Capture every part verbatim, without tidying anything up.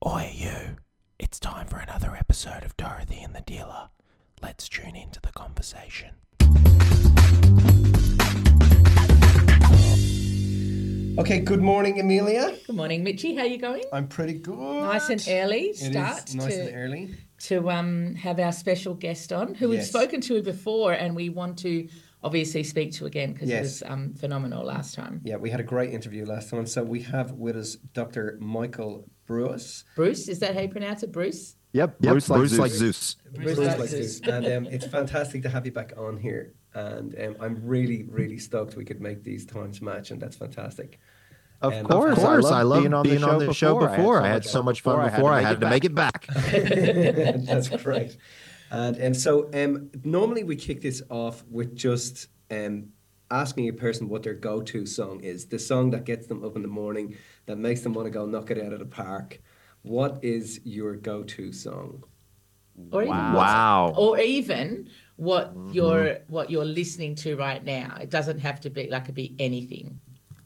Oi, you. It's time for another episode of Dorothy and the Dealer. Let's tune into the conversation. Okay, good morning, Amelia. Good morning, Mitchie. How you going? I'm pretty good. Nice and early It start is nice to, and early. to um, have our special guest on, who we've Yes. spoken to before and we want to obviously speak to again because Yes. it was um, phenomenal last time. Yeah, we had a great interview last time. So we have with us Doctor Michael Bruce. Bruce, is that how you pronounce it, Bruce? Yep, Yep, Bruce, like, Bruce Zeus. like Zeus. Bruce, Bruce like like Zeus. this. And um, it's fantastic to have you back on here. And um, I'm really, really stoked we could make these times match, and that's fantastic. Of Um, course, Of course, I love being on the, being show, on the show before. before. I had so much fun before. I had to make it back. That's great. And um, so um, normally we kick this off with just um, asking a person what their go-to song is, the song that gets them up in the morning, that makes them want to go knock it out of the park. What is your go-to song? Or even Wow. what- Wow. Or even what you're what you're listening to right now. It doesn't have to be like it could be anything.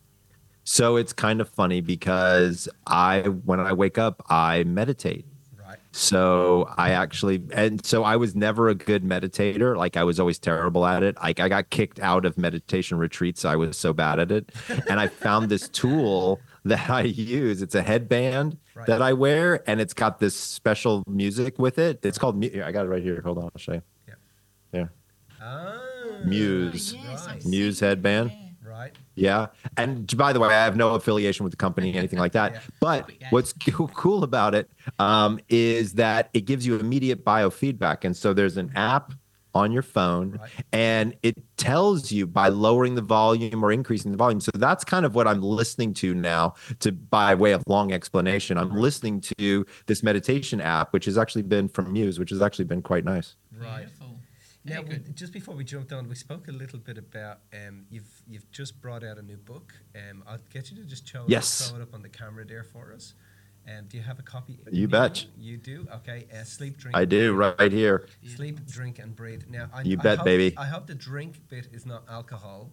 So it's kind of funny because I, when I wake up, I meditate. Right. So I actually, and so I was never a good meditator. Like I was always terrible at it. Like I got kicked out of meditation retreats. I was so bad at it. And I found this tool that I use. It's a headband Right. that I wear, and it's got this special music with it. It's called, Mu- here, I got it right here. Hold on, I'll show you. Yeah. Yeah. Ah, Muse. Right. Muse headband. Right. Yeah. And by the way, I have no affiliation with the company, anything like that. Yeah. But what's co- cool about it um, is that it gives you immediate biofeedback. And so there's an app on your phone, Right. and it tells you by lowering the volume or increasing the volume. So that's kind of what I'm listening to now, to by way of long explanation. I'm listening to this meditation app, which has actually been from Muse, which has actually been quite nice. Right. Now, Very good. we- just before we jumped on, we spoke a little bit about um, you've you've just brought out a new book. Um, I'll get you to just show, Yes. throw it up on the camera there for us. Um, do you have a copy? You Neil? bet. You do. Okay. Uh, sleep, drink. I do right here. Sleep, drink, and breathe. Now, I, You I bet, hope, baby. I hope the drink bit is not alcohol.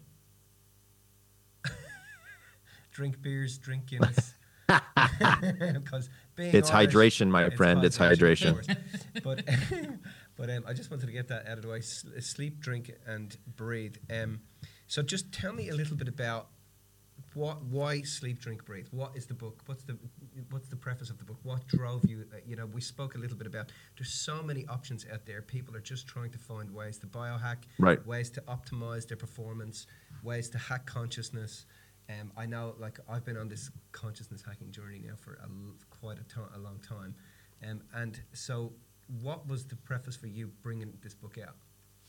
Drink beers, drink Guinness. Because being It's Irish, hydration, my friend. It's hydration. of course. But but um, I just wanted to get that out of the way. S- sleep, drink, and breathe. Um, so just tell me a little bit about what, why sleep, drink, breathe. What is the book? What's the what's the preface of the book? What drove you? Uh, you know, we spoke a little bit about. There's so many options out there. People are just trying to find ways to biohack, Right. ways to optimize their performance, ways to hack consciousness. Um, I know, like, I've been on this consciousness hacking journey now for a l- quite a, to- a long time. Um, and so, what was the preface for you bringing this book out?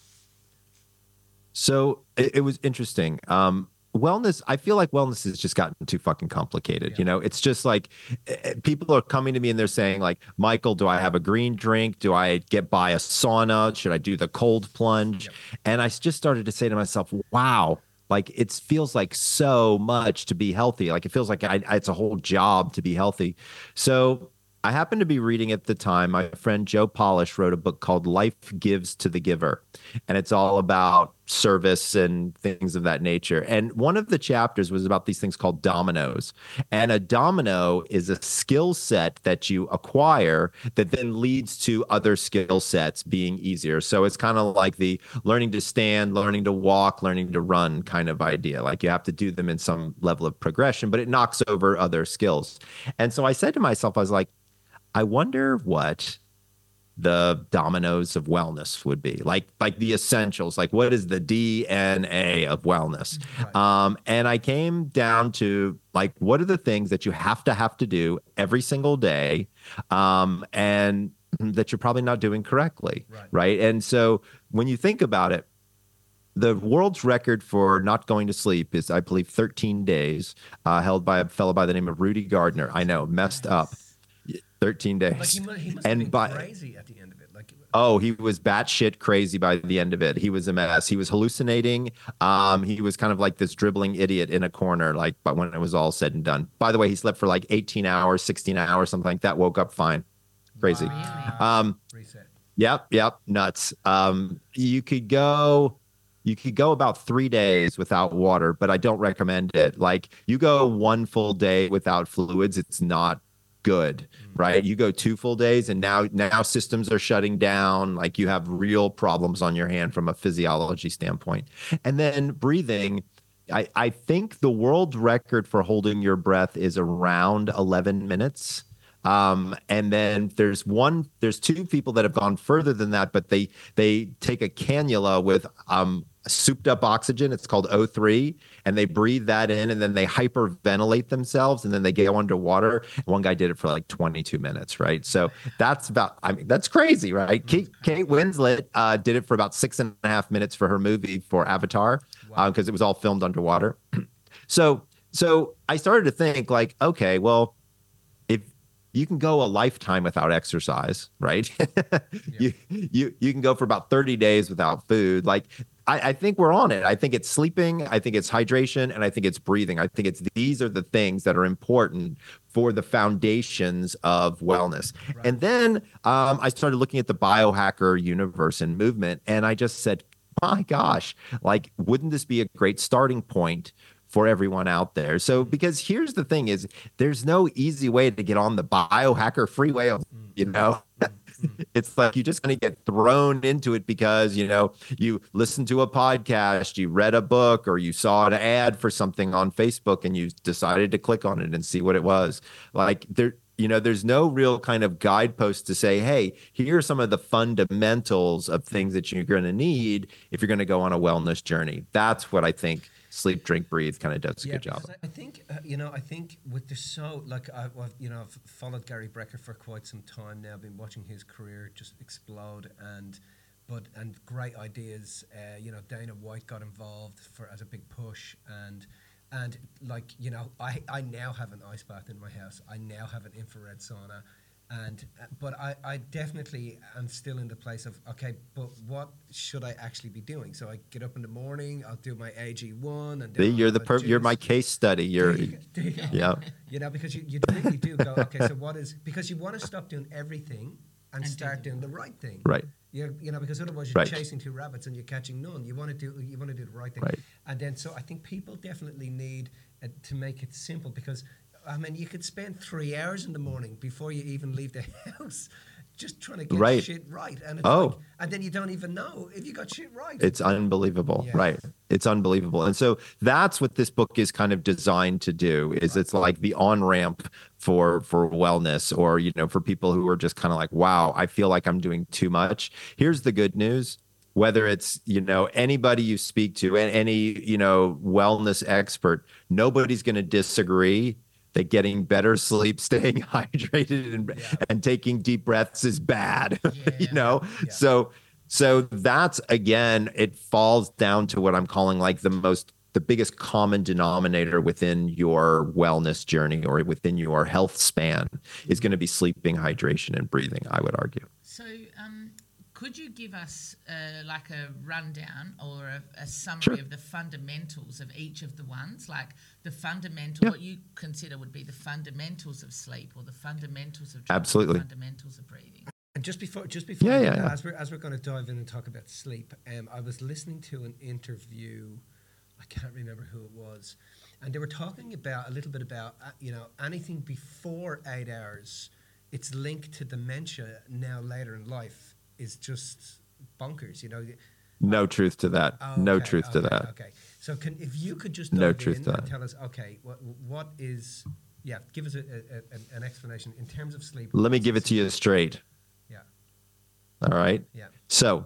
So it, it was interesting. Um, wellness, I feel like wellness has just gotten too fucking complicated. Yeah. You know, it's just like eh, eh, people are coming to me and they're saying, like, Michael, do I have a green drink? Do I get by a sauna? Should I do the cold plunge? Yep. And I s- just started to say to myself, wow, like it feels like so much to be healthy. Like it feels like I, it's a whole job to be healthy. So I happened to be reading at the time. My friend Joe Polish wrote a book called Life Gives to the Giver, and it's all about service and things of that nature. And one of the chapters was about these things called dominoes. And a domino is a skill set that you acquire that then leads to other skill sets being easier. So it's kind of like the learning to stand, learning to walk, learning to run kind of idea. Like you have to do them in some level of progression, but it knocks over other skills. And so I said to myself, I was like, I wonder what the dominoes of wellness would be, like like the essentials, like what is the D N A of wellness. Right. Um, and I came down to like, what are the things that you have to have to do every single day, um, and that you're probably not doing correctly, Right. right? And so when you think about it, the world's record for not going to sleep is, I believe, thirteen days, uh, held by a fellow by the name of Rudy Gardner. I know, messed up. thirteen days. Like, he, mu- he must And have been by- crazy at the end of it. Like, Oh, he was batshit crazy by the end of it. He was a mess. He was hallucinating. Um, he was kind of like this dribbling idiot in a corner, like, but when it was all said and done. By the way, he slept for like eighteen hours, sixteen hours, something like that. Woke up fine. Crazy. wow. Um, Reset. Yep, yep, nuts. Um, you could go, you could go about three days without water, but I don't recommend it. Like you go one full day without fluids, it's not good, right? You go two full days and now now systems are shutting down, like you have real problems on your hand from a physiology standpoint. And then breathing, I, I think the world record for holding your breath is around eleven minutes. Um, and then there's one, there's two people that have gone further than that, but they they take a cannula with um, souped up oxygen. It's called O three, and they breathe that in, and then they hyperventilate themselves, and then they go underwater. One guy did it for like twenty-two minutes, right? So that's about, I mean, that's crazy, right? Kate, Kate Winslet uh, did it for about six and a half minutes for her movie for Avatar, because wow. uh, it was all filmed underwater. so, so I started to think like, okay, well, if you can go a lifetime without exercise, right? yeah. You you you can go for about thirty days without food. Like I, I think we're on it. I think it's sleeping, I think it's hydration, and I think it's breathing. I think it's these are the things that are important for the foundations of wellness. Right. And then um, I started looking at the biohacker universe and movement, and I just said, my gosh, like, wouldn't this be a great starting point for everyone out there? So, because here's the thing is there's no easy way to get on the biohacker freeway, you know, it's like you just going to get thrown into it because, you know, you listened to a podcast, you read a book, or you saw an ad for something on Facebook and you decided to click on it and see what it was. Like there, you know, there's no real kind of guidepost to say, hey, here are some of the fundamentals of things that you're going to need if you're going to go on a wellness journey. That's what I think Sleep, Drink, Breathe kind of does a yeah, good job. I think, uh, you know, I think with the so, like, I've, I've, you know, I've followed Gary Brecker for quite some time now, been watching his career just explode, and, but, and great ideas, uh, you know, Dana White got involved for as a big push, and, and like, you know, I, I now have an ice bath in my house. I now have an infrared sauna. And but I, I definitely am still in the place of, okay, but what should I actually be doing? So I get up in the morning, I'll do my A G one, and then you're the per- you're my case study. You're do you, do you, yeah. You know, because you, you really do go, okay, so what is, because you want to stop doing everything and, and start do doing the right thing. Right. You, you know, because otherwise you're right. chasing two rabbits and you're catching none. You want to do you want to do the right thing. Right. And then so I think people definitely need uh, to make it simple, because I mean, you could spend three hours in the morning before you even leave the house just trying to get right. shit right. And it's oh. like, and then you don't even know if you got shit right. It's unbelievable. Yeah. Right. It's unbelievable. And so that's what this book is kind of designed to do, is right. it's like the on-ramp for for wellness, or, you know, for people who are just kind of like, wow, I feel like I'm doing too much. Here's the good news. Whether it's, you know, anybody you speak to and any, you know, wellness expert, nobody's going to disagree that getting better sleep, staying hydrated, and, yeah. and taking deep breaths is bad, yeah. you know? Yeah. So, so that's, again, it falls down to what I'm calling like the most, the biggest common denominator within your wellness journey or within your health span is going to be sleeping, hydration, and breathing, I would argue. So, um, could you give us uh, like a rundown or a, a summary sure. of the fundamentals of each of the ones, like the fundamental, yeah. what you consider would be the fundamentals of sleep, or the fundamentals of absolutely the fundamentals of breathing? And just before, just before, yeah, yeah, that, yeah. as we're as we're going to dive in and talk about sleep, um, I was listening to an interview. I can't remember who it was, and they were talking about a little bit about uh, you know, anything before eight hours, it's linked to dementia now later in life. Is just bonkers, you know. No truth to that. Oh, no okay, truth okay, to that. Okay, so can if you could just no dive truth in to and that. tell us, okay, what what is, yeah, give us a, a, a, an explanation in terms of sleep. Let me give it to you straight. Yeah. All right. Yeah. So,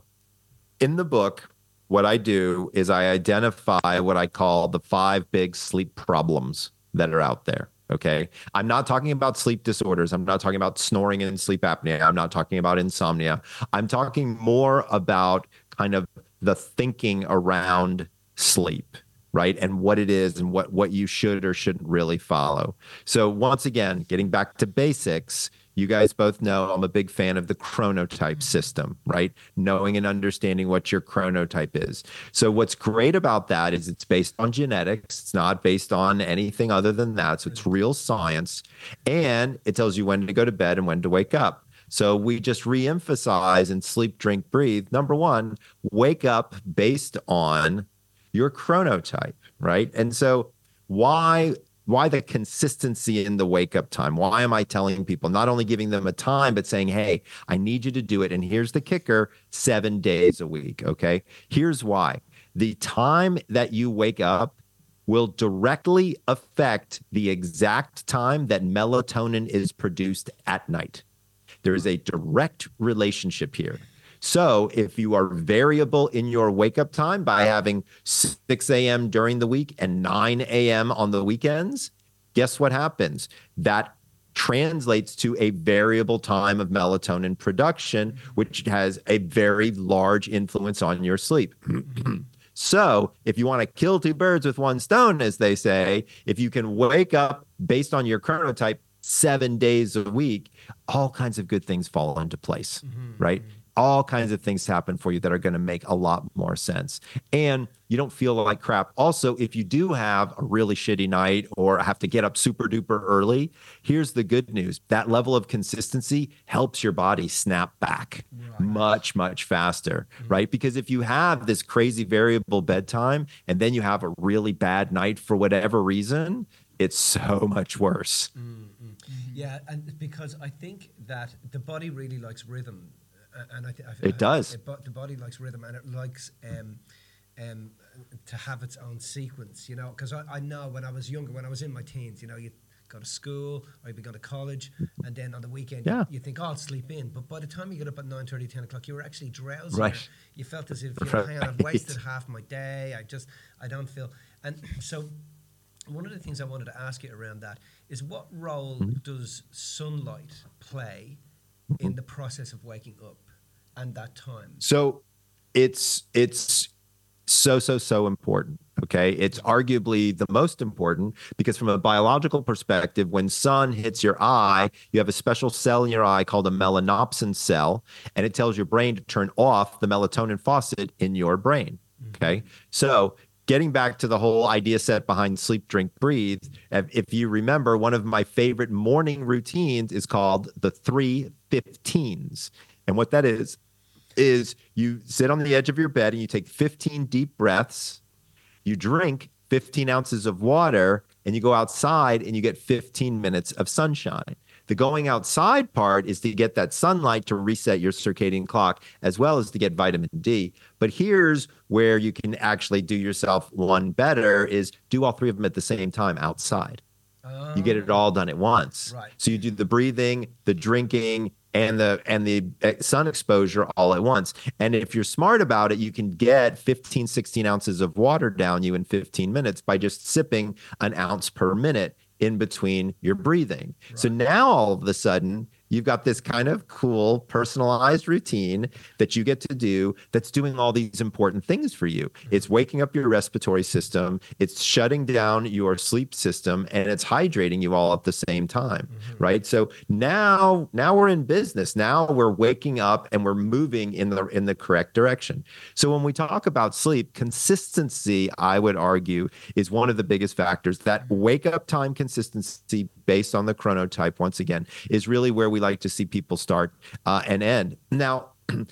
in the book, what I do is I identify what I call the five big sleep problems that are out there. Okay. I'm not talking about sleep disorders. I'm not talking about snoring and sleep apnea. I'm not talking about insomnia. I'm talking more about kind of the thinking around sleep, right? And what it is and what, what you should or shouldn't really follow. So once again, getting back to basics, you guys both know I'm a big fan of the chronotype system, right? Knowing and understanding what your chronotype is. So what's great about that is it's based on genetics. It's not based on anything other than that. So it's real science. And it tells you when to go to bed and when to wake up. So we just reemphasize in Sleep, Drink, Breathe. Number one, wake up based on your chronotype, right? And so why why the consistency in the wake up time? Why am I telling people, not only giving them a time, but saying, hey, I need you to do it. And here's the kicker, seven days a week. Okay. Here's why. The time that you wake up will directly affect the exact time that melatonin is produced at night. There is a direct relationship here. So if you are variable in your wake up time by having six a.m. during the week and nine a.m. on the weekends, guess what happens? That translates to a variable time of melatonin production, which has a very large influence on your sleep. So if you want to kill two birds with one stone, as they say, if you can wake up based on your chronotype seven days a week, all kinds of good things fall into place, mm-hmm. right? All kinds of things happen for you that are going to make a lot more sense. And you don't feel like crap. Also, if you do have a really shitty night or have to get up super duper early, here's the good news. That level of consistency helps your body snap back right. much, much faster, mm-hmm. right? Because if you have this crazy variable bedtime and then you have a really bad night for whatever reason, it's so much worse. Mm-hmm. Yeah, and because I think that the body really likes rhythm. And I, th- I it does. It, the body likes rhythm, and it likes um, um, to have its own sequence. You know, because I, I know when I was younger, when I was in my teens, you know, you go to school or you go to college, and then on the weekend, yeah. you, you think, oh, I'll sleep in. But by the time you get up at nine thirty, ten o'clock, you were actually drowsy. Right. You felt as if, you know, hang on, I've wasted half my day. I just, I don't feel. And so, one of the things I wanted to ask you around that is, what role mm-hmm. does sunlight play in the process of waking up and that time? So it's it's so so so important. Okay, it's arguably the most important because from a biological perspective, when sun hits your eye, you have a special cell in your eye called a melanopsin cell, and it tells your brain to turn off the melatonin faucet in your brain. Okay, mm-hmm. so getting back to the whole idea set behind sleep, drink, breathe, if you remember, one of my favorite morning routines is called the three fifteens. And what that is, is you sit on the edge of your bed and you take fifteen deep breaths, you drink fifteen ounces of water, and you go outside and you get fifteen minutes of sunshine. The going outside part is to get that sunlight to reset your circadian clock, as well as to get vitamin D. But here's where you can actually do yourself one better, is do all three of them at the same time outside. Oh. You get it all done at once. Right. So you do the breathing, the drinking, and the and the sun exposure all at once. And if you're smart about it, you can get fifteen, sixteen ounces of water down you in fifteen minutes by just sipping an ounce per minute in between your breathing. Right. So now all of a sudden, you've got this kind of cool personalized routine that you get to do that's doing all these important things for you. Mm-hmm. It's waking up your respiratory system, it's shutting down your sleep system, and it's hydrating you all at the same time, mm-hmm. right? So now, now we're in business. Now we're waking up and we're moving in the in the correct direction. So when we talk about sleep, consistency, I would argue, is one of the biggest factors. That wake up time consistency based on the chronotype, once again, is really where we like to see people start uh, and end. Now,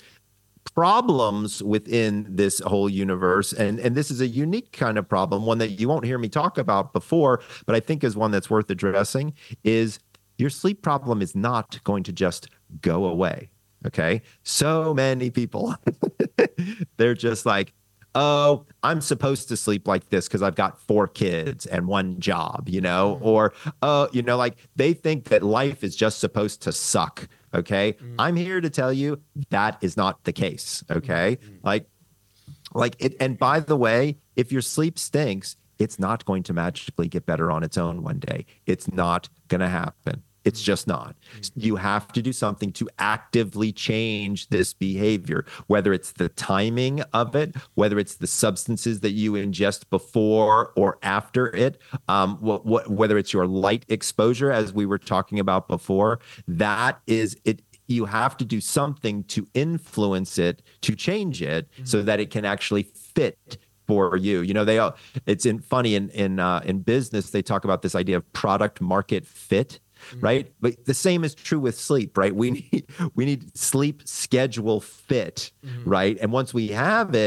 problems within this whole universe, and, and this is a unique kind of problem, one that you won't hear me talk about before, but I think is one that's worth addressing, is your sleep problem is not going to just go away, okay? So many people, they're just like, oh, I'm supposed to sleep like this because I've got four kids and one job, you know, mm. or, oh, you know, like they think that life is just supposed to suck. Okay. Mm. I'm here to tell you that is not the case. Okay. Mm. Like, like it. And by the way, if your sleep stinks, it's not going to magically get better on its own one day. It's not going to happen. It's just not. You have to do something to actively change this behavior, whether it's the timing of it, whether it's the substances that you ingest before or after it, um, what, what, whether it's your light exposure, as we were talking about before. That is it. You have to do something to influence it, to change it, mm-hmm. so that it can actually fit for you. You know, they all, it's in funny in in uh, in business, they talk about this idea of product market fit. Right. But the same is true with sleep, right? We need we need sleep schedule fit, mm-hmm. right? And once we have it,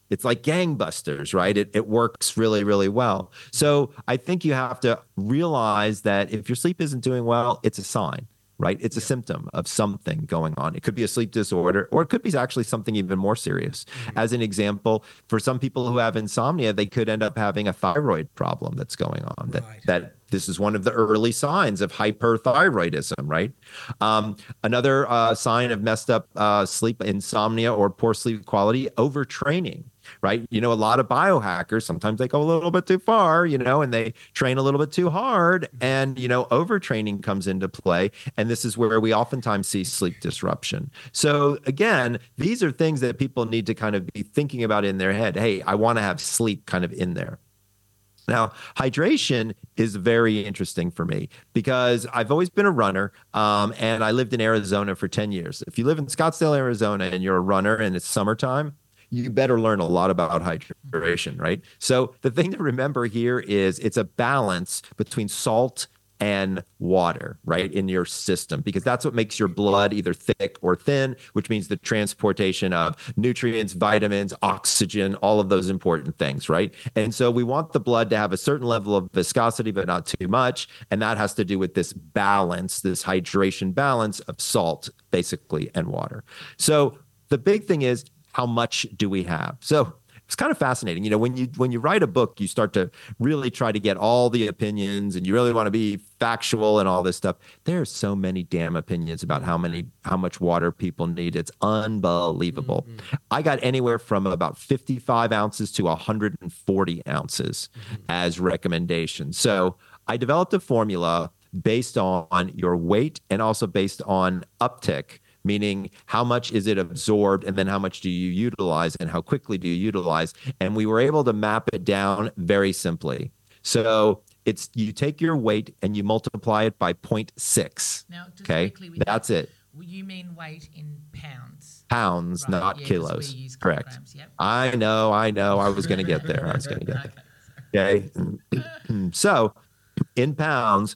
It's like gangbusters, right? It, it works really, really well. So I think you have to realize that if your sleep isn't doing well, it's a sign, right? It's a symptom of something going on. It could be a sleep disorder, or it could be actually something even more serious. Mm-hmm. As an example, for some people who have insomnia, they could end up having a thyroid problem that's going on. That, right. that this is one of the early signs of hyperthyroidism, right? Um, another uh, sign of messed up uh, sleep, insomnia, or poor sleep quality, overtraining. Right. You know, a lot of biohackers, sometimes they go a little bit too far, you know, and they train a little bit too hard. And, you know, overtraining comes into play. And this is where we oftentimes see sleep disruption. So, again, these are things that people need to kind of be thinking about in their head. Hey, I want to have sleep kind of in there. Now, hydration is very interesting for me because I've always been a runner, um, and I lived in Arizona for ten years. If you live in Scottsdale, Arizona, and you're a runner and it's summertime, you better learn a lot about hydration, right? So the thing to remember here is it's a balance between salt and water, right, in your system, because that's what makes your blood either thick or thin, which means the transportation of nutrients, vitamins, oxygen, all of those important things, right? And so we want the blood to have a certain level of viscosity, but not too much. And that has to do with this balance, this hydration balance of salt, basically, and water. So the big thing is, how much do we have? So it's kind of fascinating. You know, when you when you write a book, you start to really try to get all the opinions, and you really want to be factual and all this stuff. There are so many damn opinions about how many how much water people need. It's unbelievable. Mm-hmm. I got anywhere from about fifty-five ounces to one hundred forty ounces mm-hmm. as recommendations. So I developed a formula based on your weight and also based on uptick, meaning how much is it absorbed and then how much do you utilize and how quickly do you utilize? And we were able to map it down very simply. So it's you take your weight and you multiply it by zero point six. Now, just okay, quickly, that's that, it. You mean weight in pounds? Pounds, right. not yeah, kilos. We use Correct. Yep. I know, I know. I was going to get there. I was going to get there. Okay. So in pounds,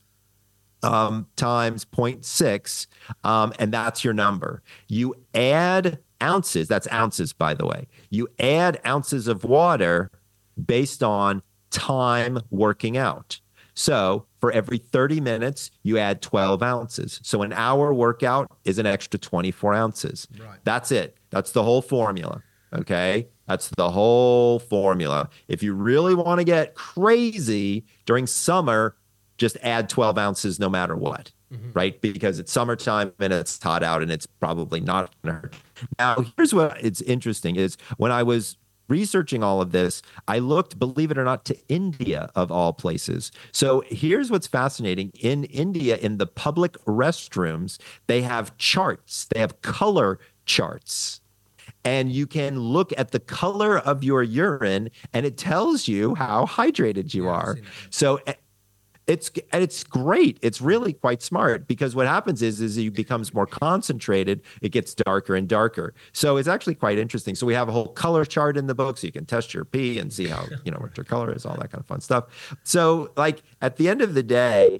Um, times zero point six, um, and that's your number. You add ounces, that's ounces, by the way. You add ounces of water based on time working out. So for every thirty minutes, you add twelve ounces. So an hour workout is an extra twenty-four ounces. Right. That's it. That's the whole formula. Okay. That's the whole formula. If you really want to get crazy during summer, just add twelve ounces no matter what, mm-hmm. right? Because it's summertime and it's hot out and it's probably not going to hurt. Now, here's what it's interesting is when I was researching all of this, I looked, believe it or not, to India of all places. So here's what's fascinating. In India, in the public restrooms, they have charts. They have color charts. And you can look at the color of your urine and it tells you how hydrated you yeah, are. So It's it's great. It's really quite smart because what happens is is it becomes more concentrated. It gets darker and darker. So it's actually quite interesting. So we have a whole color chart in the book, so you can test your pee and see how you know what your color is, all that kind of fun stuff. So like at the end of the day,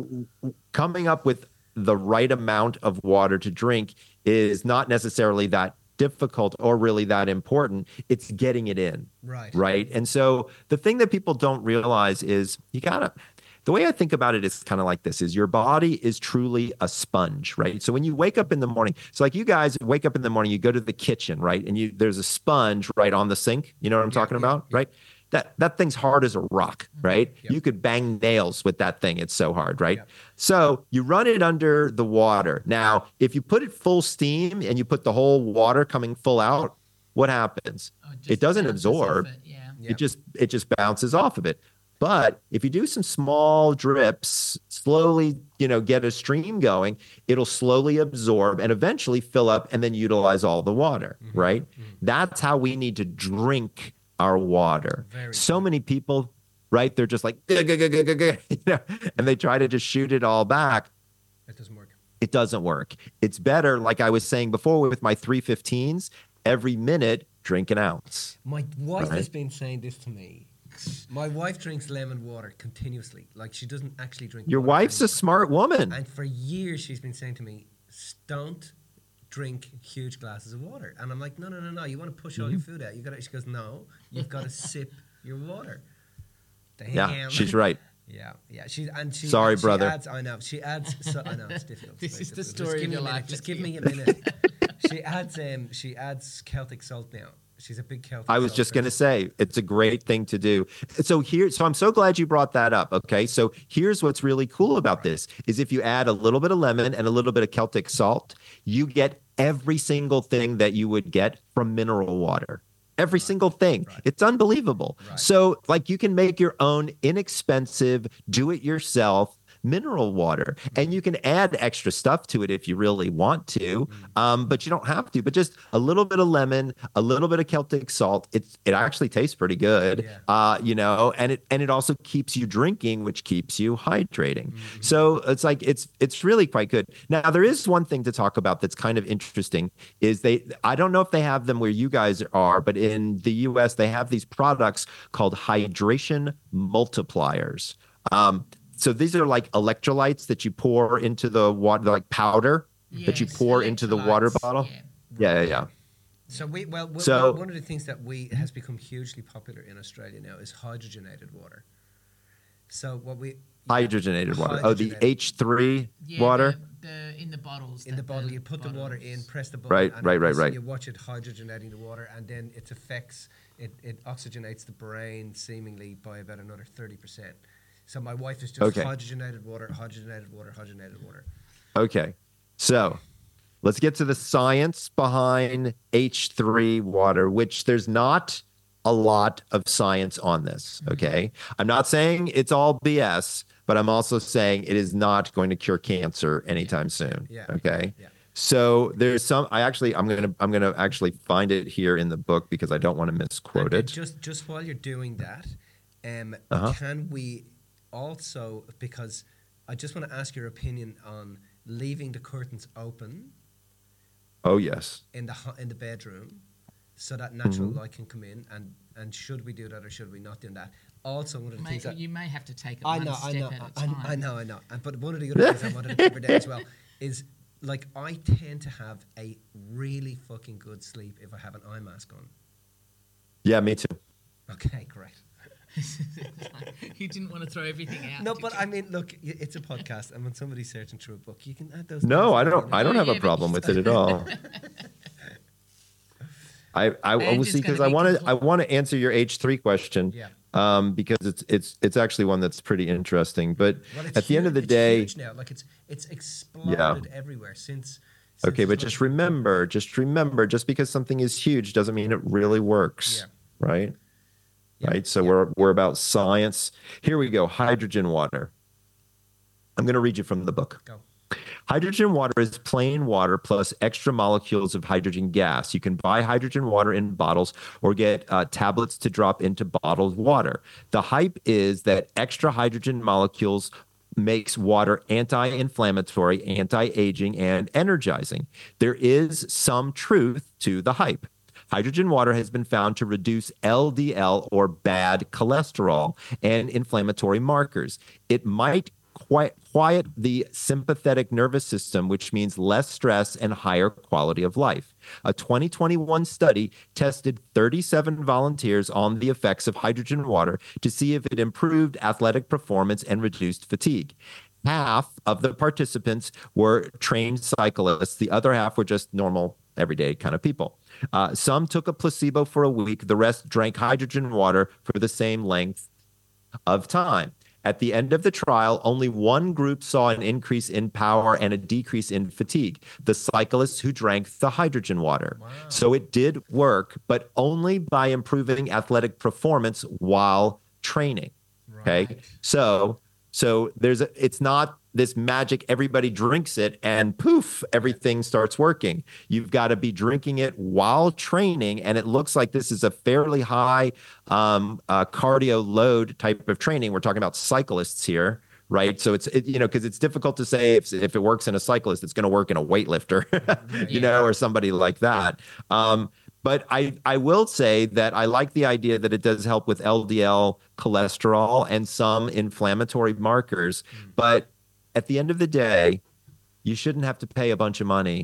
coming up with the right amount of water to drink is not necessarily that difficult or really that important. It's getting it in. Right. Right. And so the thing that people don't realize is you gotta. The way I think about it is kind of like this, is your body is truly a sponge, right? So when you wake up in the morning, so like you guys wake up in the morning, you go to the kitchen, right? And you there's a sponge right on the sink. You know what I'm yeah, talking yeah, about, yeah. right? That that thing's hard as a rock, right? Yep. You could bang nails with that thing. It's so hard, right? Yep. So you run it under the water. Now, if you put it full steam and you put the whole water coming full out, what happens? Oh, it, it doesn't absorb. It. Yeah. Yep. It just it just bounces off of it. But if you do some small drips, slowly, you know, get a stream going, it'll slowly absorb and eventually fill up and then utilize all the water, mm-hmm. right? Mm-hmm. That's how we need to drink our water. Very so good. Many people, right? They're just like, gah, gah, gah, gah, gah, you know, and they try to just shoot it all back. That doesn't work. It doesn't work. It's better, like I was saying before with my three fifteens, every minute, drink an ounce. My wife right? has been saying this to me. My wife drinks lemon water continuously. Like she doesn't actually drink Your water wife's anymore. a smart woman. And for years she's been saying to me, don't drink huge glasses of water. And I'm like, no, no, no, no. You want to push all your food out. You got to, she goes, no, you've got to sip your water. Damn. Yeah, she's right. Yeah, yeah. She and she. Sorry, she brother. Adds, I know. She adds. So, I know it's difficult. This it's is the difficult. story Just of give your me a minute. life. Just give me a minute. She adds. Um. She adds Celtic salt now. She's a big Celtic. I was salt just going to person. say it's a great thing to do. So here, so I'm so glad you brought that up. Okay, so here's what's really cool about this is if you add a little bit of lemon and a little bit of Celtic salt, you get every single thing that you would get from mineral water. Every single thing. Right. It's unbelievable. Right. So like you can make your own inexpensive, do it yourself mineral water, and you can add extra stuff to it if you really want to, um, but you don't have to. But just a little bit of lemon, a little bit of Celtic salt. It's it actually tastes pretty good, Yeah. uh, you know, and it and it also keeps you drinking, which keeps you hydrating. Mm-hmm. So it's like it's it's really quite good. Now there is one thing to talk about that's kind of interesting. Is they I don't know if they have them where you guys are, but in the U S they have these products called hydration multipliers. Um, So these are like electrolytes that you pour into the water, like powder that you Yes, pour into the water electrolytes, bottle. yeah. Yeah, yeah, yeah. So we well, w- So- one of the things that we has become hugely popular in Australia now is hydrogenated water. So what we Hydrogenated water. Oh, the Hydrogenated. H three Yeah, water. The, the in the bottles. in the that bottle, you put the water in, bottles- press the button, Right, and right, it right, goes- right. You watch it hydrogenating the water, and then its effects it, it oxygenates the brain seemingly by about another thirty percent. So my wife is just Okay. hydrogenated water, hydrogenated water, hydrogenated water. Okay. So let's get to the science behind H three water, which there's not a lot of science on this. Okay. I'm not saying it's all B S, but I'm also saying it is not going to cure cancer anytime soon. Yeah. Okay. Yeah. So there's some I actually I'm gonna I'm gonna actually find it here in the book because I don't want to misquote And, uh, it. Just just while you're doing that, um, Uh-huh. can we also, because I just want to ask your opinion on leaving the curtains open Oh yes. in the hu- in the bedroom so that natural Mm-hmm. light can come in, and and should we do that or should we not do that? Also, one of the May, things that you may have to take it I one know, step I know, at a I, time. I know, I know. And, but one of the other things I wanted to cover there as well is like I tend to have a really fucking good sleep if I have an eye mask on. Yeah, me too. Okay, great. You didn't want to throw everything out. No, did but you? I mean, look, y- it's a podcast, and when somebody's searching through a book, you can add those. No, things I in, don't you know. I don't Oh, have yeah, a but problem you- with it at all. I I And will it's see gonna because I be want to compl- I want to answer your H three question. Yeah. Um, because it's it's it's actually one that's pretty interesting. But Well, it's at the end of the huge- it's day, huge now. Like it's it's exploded everywhere since. since okay, this but whole just thing- remember, just remember, just because something is huge doesn't mean it really works. Yeah. Right? Yeah, Right. So yeah. we're we're about science. Here we go. Hydrogen water. I'm going to read you from the book. Go. Hydrogen water is plain water plus extra molecules of hydrogen gas. You can buy hydrogen water in bottles or get uh, tablets to drop into bottled water. The hype is that extra hydrogen molecules makes water anti-inflammatory, anti-aging, and energizing. There is some truth to the hype. Hydrogen water has been found to reduce L D L or bad cholesterol and inflammatory markers. It might quiet, quiet the sympathetic nervous system, which means less stress and higher quality of life. A twenty twenty-one study tested thirty-seven volunteers on the effects of hydrogen water to see if it improved athletic performance and reduced fatigue. Half of the participants were trained cyclists. The other half were just normal, everyday kind of people. Uh, some took a placebo for a week. The rest drank hydrogen water for the same length of time. At the end of the trial, only one group saw an increase in power and a decrease in fatigue, the cyclists who drank the hydrogen water. Wow. So it did work, but only by improving athletic performance while training. Okay. Right. So so there's a, it's not this magic everybody drinks it and poof everything starts working. You've got to be drinking it while training, and it looks like this is a fairly high um, uh, cardio load type of training. We're talking about cyclists here, right? So it's it, you know because it's difficult to say if if it works in a cyclist, it's going to work in a weightlifter, you know, or somebody like that. Um, But I, I will say that I like the idea that it does help with L D L cholesterol and some inflammatory markers. But at the end of the day, you shouldn't have to pay a bunch of money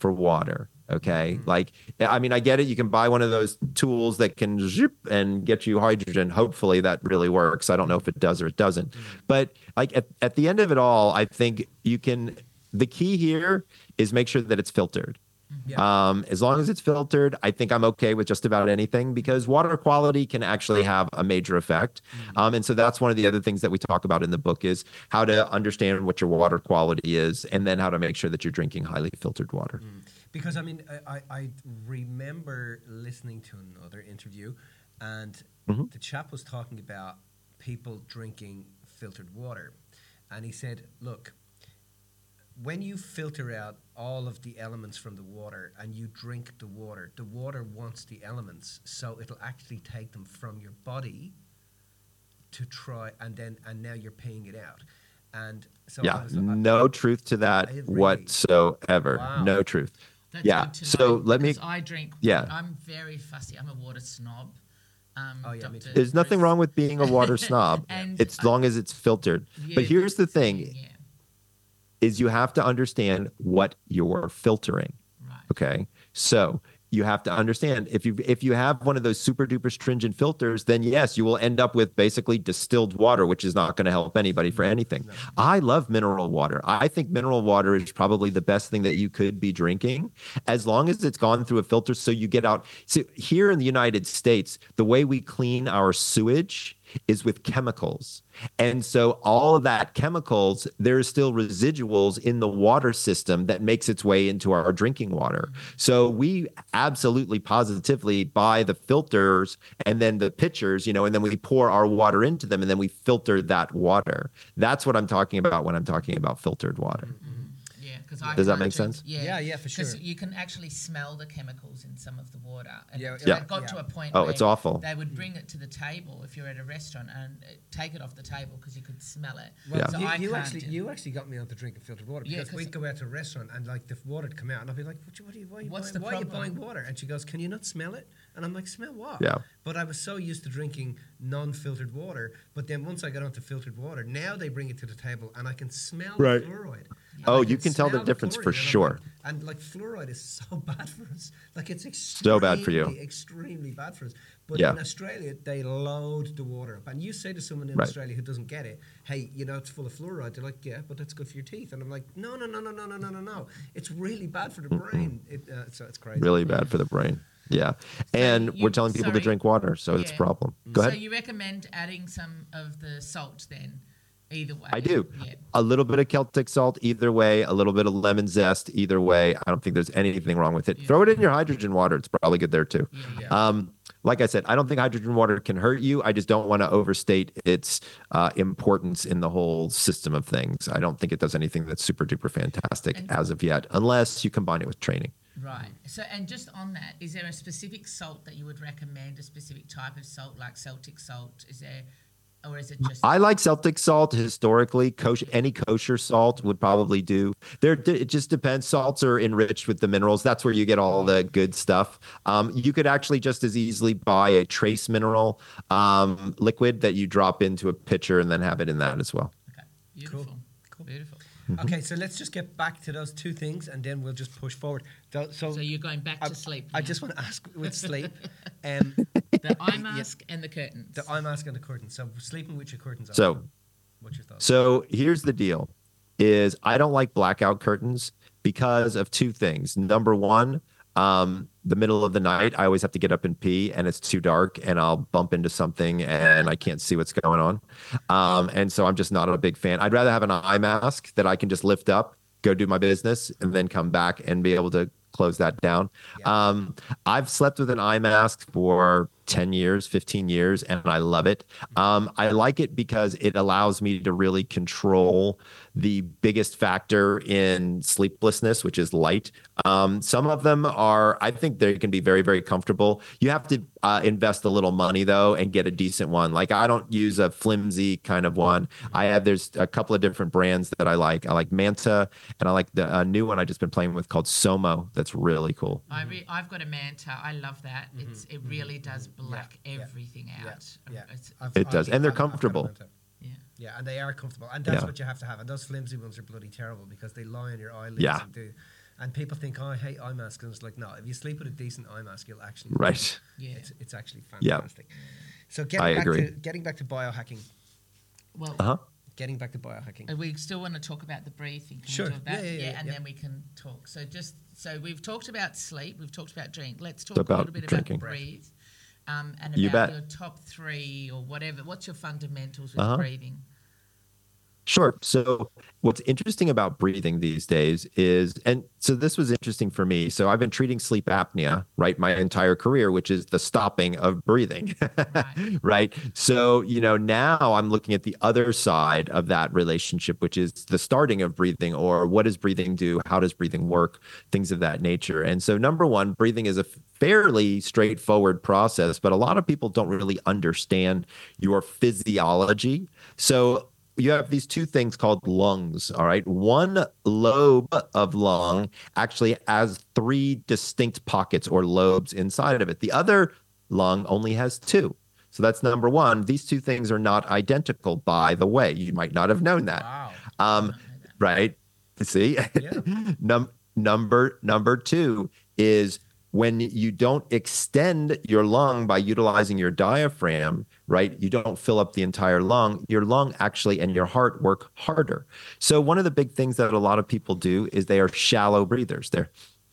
for water. Okay. Like, I mean, I get it. You can buy one of those tools that can zip and get you hydrogen. Hopefully that really works. I don't know if it does or it doesn't. But like at, at the end of it all, I think you can, the key here is make sure that it's filtered. Yeah. Um, as long as it's filtered, I think I'm okay with just about anything because water quality can actually have a major effect. Um, and so that's one of the other things that we talk about in the book is how to understand what your water quality is and then how to make sure that you're drinking highly filtered water. Because I mean, I, I, I remember listening to another interview, and Mm-hmm. the chap was talking about people drinking filtered water, and he said, "Look, when you filter out all of the elements from the water and you drink the water, the water wants the elements, so it'll actually take them from your body to try, and then and now you're paying it out." And so I Yeah, was, no truth to that Really? whatsoever. Wow. No truth. That's Yeah, good to so know, let me- because I drink. yeah. I'm very fussy. I'm a water snob. Um, Oh, yeah, me Doctor too. There's nothing Bruce- wrong with being a water snob. And It's I- long as it's filtered. Yeah, But here's the that's thing Yeah, is you have to understand what you're filtering. right. Okay. So you have to understand if you if you have one of those super duper stringent filters, then yes, you will end up with basically distilled water, which is not going to help anybody for anything. I love mineral water. I think mineral water is probably the best thing that you could be drinking as long as it's gone through a filter. So you get out. So here in the United States, the way we clean our sewage is with chemicals. And so all of that chemicals, there's still residuals in the water system that makes its way into our drinking water. So we absolutely positively buy the filters and then the pitchers, you know, and then we pour our water into them and then we filter that water. That's what I'm talking about when I'm talking about filtered water. Yeah, because I Does that can't make drink- sense? Yeah, Yeah, yeah, for Because sure. you can actually smell the chemicals in some of the water. And Yeah, it yeah. got to Yeah. a point. Oh, where it's awful. They would bring it to the table if you're at a restaurant and uh, take it off the table because you could smell it. Well, Yeah. So you, I you can't actually do- you actually got me onto drinking filtered water Yeah, because 'cause we'd go out to a restaurant and like the water would come out and I'd be like, what, you- what are you, why, are you What's buying, the why are you problem? buying water? And she goes, can you not smell it? And I'm like, smell what? Yeah. But I was so used to drinking non-filtered water, but then once I got onto filtered water, now they bring it to the table and I can smell Right. the fluoride. And Oh, I you can tell the smell difference for chlorine, and I'm sure. like- and like fluoride is so bad for us. Like it's extremely, So bad for you. extremely bad for us. But Yeah. in Australia, they load the water up. And you say to someone in Right. Australia who doesn't get it, hey, you know, it's full of fluoride. They're like, yeah, but that's good for your teeth. And I'm like, no, no, no, no, no, no, no, no, no. It's really bad for the brain. It, uh, so it's crazy. Really bad for the brain. Yeah. And you- we're telling people sorry. to drink water. So it's a Yeah. problem. Go so ahead. you recommend adding some of the salt then, either way? I do. Yeah. A little bit of Celtic salt either way, a little bit of lemon zest either way. I don't think there's anything wrong with it. Yeah. Throw it in your hydrogen water. It's probably good there too. Yeah. Um, like I said, I don't think hydrogen water can hurt you. I just don't want to overstate its uh, importance in the whole system of things. I don't think it does anything that's super duper fantastic And- as of yet, unless you combine it with training. Right. So, and just on that, is there a specific salt that you would recommend? A specific type of salt, like Celtic salt? Is there, or is it just? I like Celtic salt historically. Kosher, any kosher salt would probably do. There, it just depends. Salts are enriched with the minerals. That's where you get all the good stuff. Um, you could actually just as easily buy a trace mineral um, liquid that you drop into a pitcher and then have it in that as well. Okay. Beautiful. Cool. Beautiful. Okay, so let's just get back to those two things and then we'll just push forward. So, so So you're going back I, to sleep. I now. just want to ask with sleep, um, the eye mask and the curtains. the, I'm asking the curtains. So sleeping with your curtains on. So, what's your thoughts? so here's the deal: is I don't like blackout curtains because of two things. Number one, um, the middle of the night, I always have to get up and pee, and it's too dark, and I'll bump into something, and I can't see what's going on. Um, and so I'm just not a big fan. I'd rather have an eye mask that I can just lift up, go do my business, and then come back and be able to close that down. Yeah. Um, I've slept with an eye mask for ten years, fifteen years, and I love it. Um, I like it because it allows me to really control the biggest factor in sleeplessness, which is light. Um, some of them are, I think they can be very, very comfortable. You have to uh, invest a little money though and get a decent one. Like I don't use a flimsy kind of one. I have, there's a couple of different brands that I like. I like Manta and I like the uh, new one I just been playing with called Somo. That's really cool. I re- I've got a Manta. I love that. It's it really does black yeah, everything Yeah, out. yeah. It's, I've- It does, and they're I've- I've got a comfortable. Manta. yeah. Yeah, and they are comfortable, and that's Yeah. what you have to have. And those flimsy ones are bloody terrible because they lie on your eyelids Yeah. and do. And people think, oh, I hate eye masks. And it's like, no, if you sleep with a decent eye mask, you'll actually. Right. Yeah. It's, it's actually Yeah. fantastic. So getting I back agree. to getting back to biohacking. Well, Uh-huh. Getting back to biohacking. uh, we still want to talk about the breathing. Can Sure. we talk about Yeah, yeah, yeah, and yeah. then we can talk. So just so we've talked about sleep, we've talked about drink. Let's talk About a little bit drinking. about breathe. Um, and You about bet. your top three or whatever. What's your fundamentals with Uh-huh. breathing? Sure. So what's interesting about breathing these days is, and so this was interesting for me. So I've been treating sleep apnea, right, my entire career, which is the stopping of breathing, Right. right? So, you know, now I'm looking at the other side of that relationship, which is the starting of breathing, or what does breathing do? How does breathing work? Things of that nature. And so number one, breathing is a fairly straightforward process, but a lot of people don't really understand your physiology. So you have these two things called lungs, all right? One lobe of lung actually has three distinct pockets or lobes inside of it. The other lung only has two. So that's number one. These two things are not identical, by the way. You might not have known that. Wow. Um, right? See? Yeah. Num- number number two is when you don't extend your lung by utilizing your diaphragm, right? You don't fill up the entire lung. Your lung actually and your heart work harder. So one of the big things that a lot of people do is they are shallow breathers. They're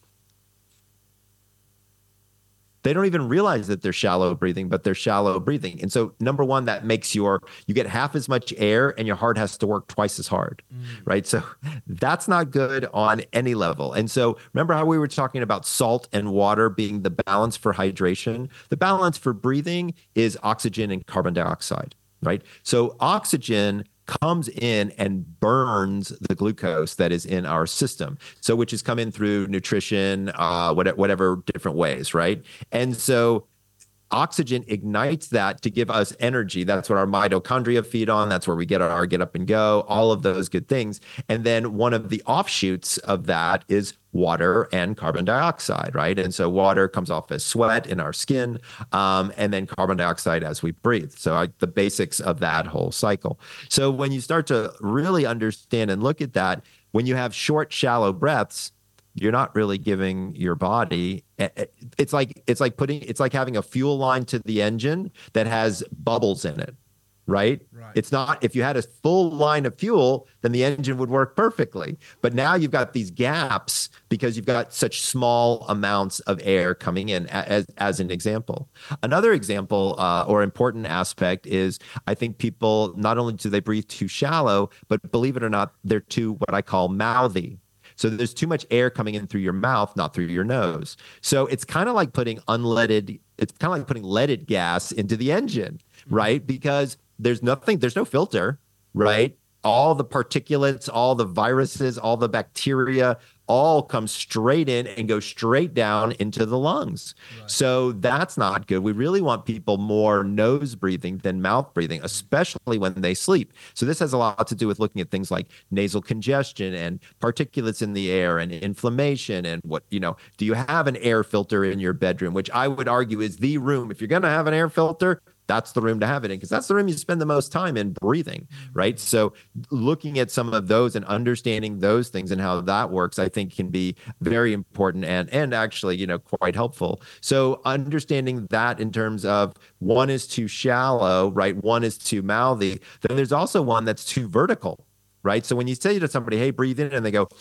They don't even realize that they're shallow breathing, but they're shallow breathing. And so number one, that makes your, you get half as much air and your heart has to work twice as hard, mm. right? So that's not good on any level. And so remember how we were talking about salt and water being the balance for hydration? The balance for breathing is oxygen and carbon dioxide, right? So oxygen comes in and burns the glucose that is in our system. So which has come in through nutrition, uh, whatever, whatever different ways, right? And so oxygen ignites that to give us energy. That's what our mitochondria feed on. That's where we get our get up and go, all of those good things. And then one of the offshoots of that is water and carbon dioxide, right? And so water comes off as sweat in our skin, um, and then carbon dioxide as we breathe. So I, the basics of that whole cycle. So when you start to really understand and look at that, when you have short, shallow breaths, you're not really giving your body, it's like it's like putting it's like having a fuel line to the engine that has bubbles in it, right? Right. It's not, if you had a full line of fuel, then the engine would work perfectly. But now you've got these gaps because you've got such small amounts of air coming in, as, as an example. Another example uh, or important aspect is I think people, not only do they breathe too shallow, but believe it or not, they're too what I call mouthy. So there's too much air coming in through your mouth, not through your nose. So it's kind of like putting unleaded, it's kind of like putting leaded gas into the engine, right? Because there's nothing, there's no filter, right? All the particulates, all the viruses, all the bacteria, all come straight in and go straight down into the lungs. Right. So that's not good. We really want people more nose breathing than mouth breathing, especially when they sleep. So this has a lot to do with looking at things like nasal congestion and particulates in the air and inflammation and what, you know, do you have an air filter in your bedroom, which I would argue is the room. If you're going to have an air filter, that's the room to have it in, because that's the room you spend the most time in breathing, right? So looking at some of those and understanding those things and how that works, I think can be very important and, and actually, you know, quite helpful. So understanding that in terms of one is too shallow, right? One is too mouthy. Then there's also one that's too vertical, right? So when you say to somebody, hey, breathe in, and they go,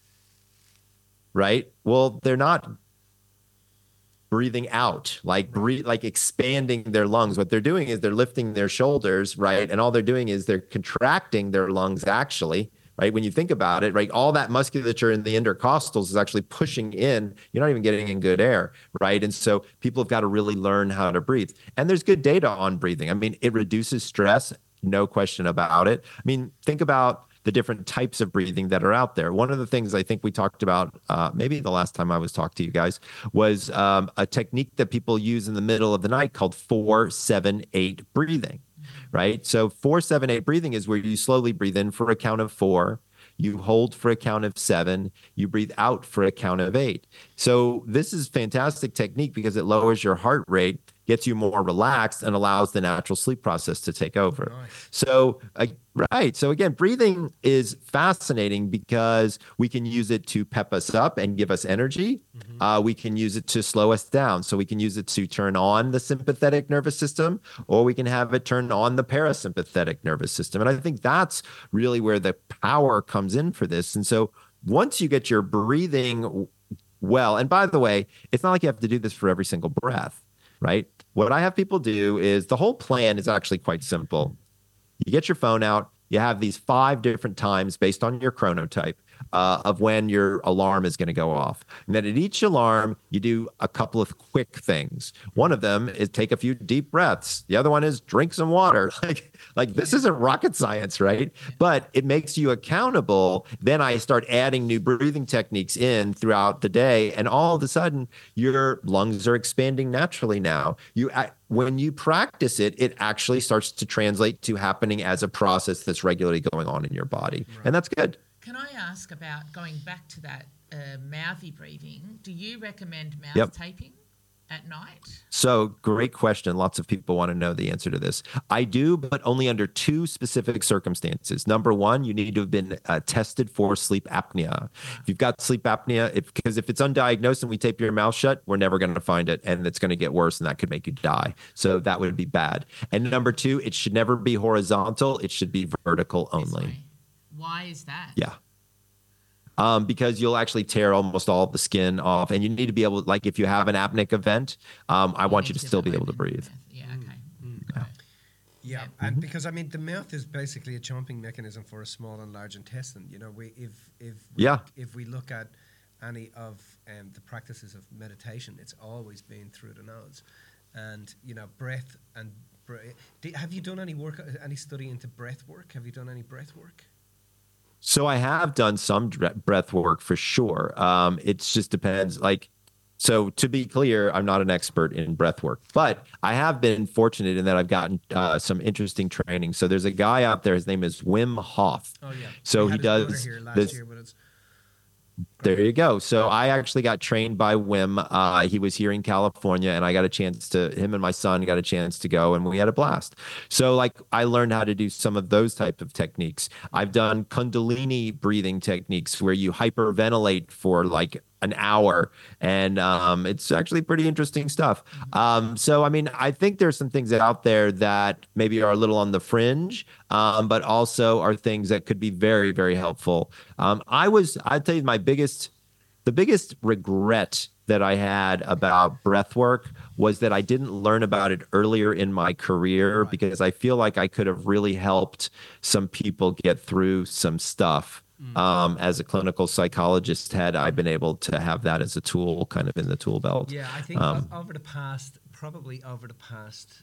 right? Well, they're not breathing out, like breathe, like expanding their lungs. What they're doing is they're lifting their shoulders, right? And all they're doing is they're contracting their lungs actually, right? When you think about it, right? All that musculature in the intercostals is actually pushing in. You're not even getting in good air, right? And so people have got to really learn how to breathe. And there's good data on breathing. I mean, it reduces stress, no question about it. I mean, think about the different types of breathing that are out there. One of the things I think we talked about, uh, maybe the last time I was talking to you guys, was um, a technique that people use in the middle of the night called four, seven, eight breathing, right? So four, seven, eight breathing is where you slowly breathe in for a count of four, you hold for a count of seven, you breathe out for a count of eight. So this is fantastic technique because it lowers your heart rate, gets you more relaxed and allows the natural sleep process to take over. Nice. So, uh, right. So again, breathing is fascinating because we can use it to pep us up and give us energy. Mm-hmm. Uh, we can use it to slow us down. So we can use it to turn on the sympathetic nervous system, or we can have it turn on the parasympathetic nervous system. And I think that's really where the power comes in for this. And so once you get your breathing well, and by the way, it's not like you have to do this for every single breath, right? What I have people do is the whole plan is actually quite simple. You get your phone out, you have these five different times based on your chronotype uh, of when your alarm is going to go off. And then at each alarm, you do a couple of quick things. One of them is take a few deep breaths. The other one is drink some water. Like, like this isn't rocket science, right? But it makes you accountable. Then I start adding new breathing techniques in throughout the day. And all of a sudden, your lungs are expanding naturally now. You When you practice it, it actually starts to translate to happening as a process that's regularly going on in your body. Right. And that's good. Can I ask about going back to that uh, mouthy breathing? Do you recommend mouth Yep. taping at night? So great question. Lots of people want to know the answer to this. I do, but only under two specific circumstances. Number one, you need to have been uh, tested for sleep apnea. If you've got sleep apnea, if, because if it's undiagnosed and we tape your mouth shut, we're never going to find it, and it's going to get worse, and that could make you die. So that would be bad. And number two, it should never be horizontal. It should be vertical only. Why is that? Yeah. Um, because you'll actually tear almost all of the skin off, and you need to be able to, like, if you have an apneic event, um, I want you to still be able to breathe. Yeah, okay. Mm. Okay. Yeah, Yeah. and because I mean the mouth is basically a chomping mechanism for a small and large intestine. You know, we if if we, Yeah. if we look at any of um, the practices of meditation, it's always been through the nose, and you know, breath and bre- do, have you done any work, any study into breath work? Have you done any breath work? So I have done some dre- breath work for sure. Um, it just depends. Like, so to be clear, I'm not an expert in breath work, but I have been fortunate in that I've gotten uh, some interesting training. So there's a guy out there. His name is Wim Hof. Oh yeah. So We he had his brother does here last this. year with us. There you go. So I actually got trained by Wim. Uh, he was here in California, and I got a chance to, him and my son got a chance to go, and we had a blast. So like I learned how to do some of those type of techniques. I've done Kundalini breathing techniques where you hyperventilate for like an hour, and um, it's actually pretty interesting stuff. Um, so, I mean, I think there's some things out there that maybe are a little on the fringe, um, but also are things that could be very, very helpful. Um, I was, I'd tell you my biggest, the biggest regret that I had about breath work was that I didn't learn about it earlier in my career, Right. because I feel like I could have really helped some people get through some stuff. Um, as a clinical psychologist, had I been able to have that as a tool kind of in the tool belt. Yeah, I think Um, o- over the past, probably over the past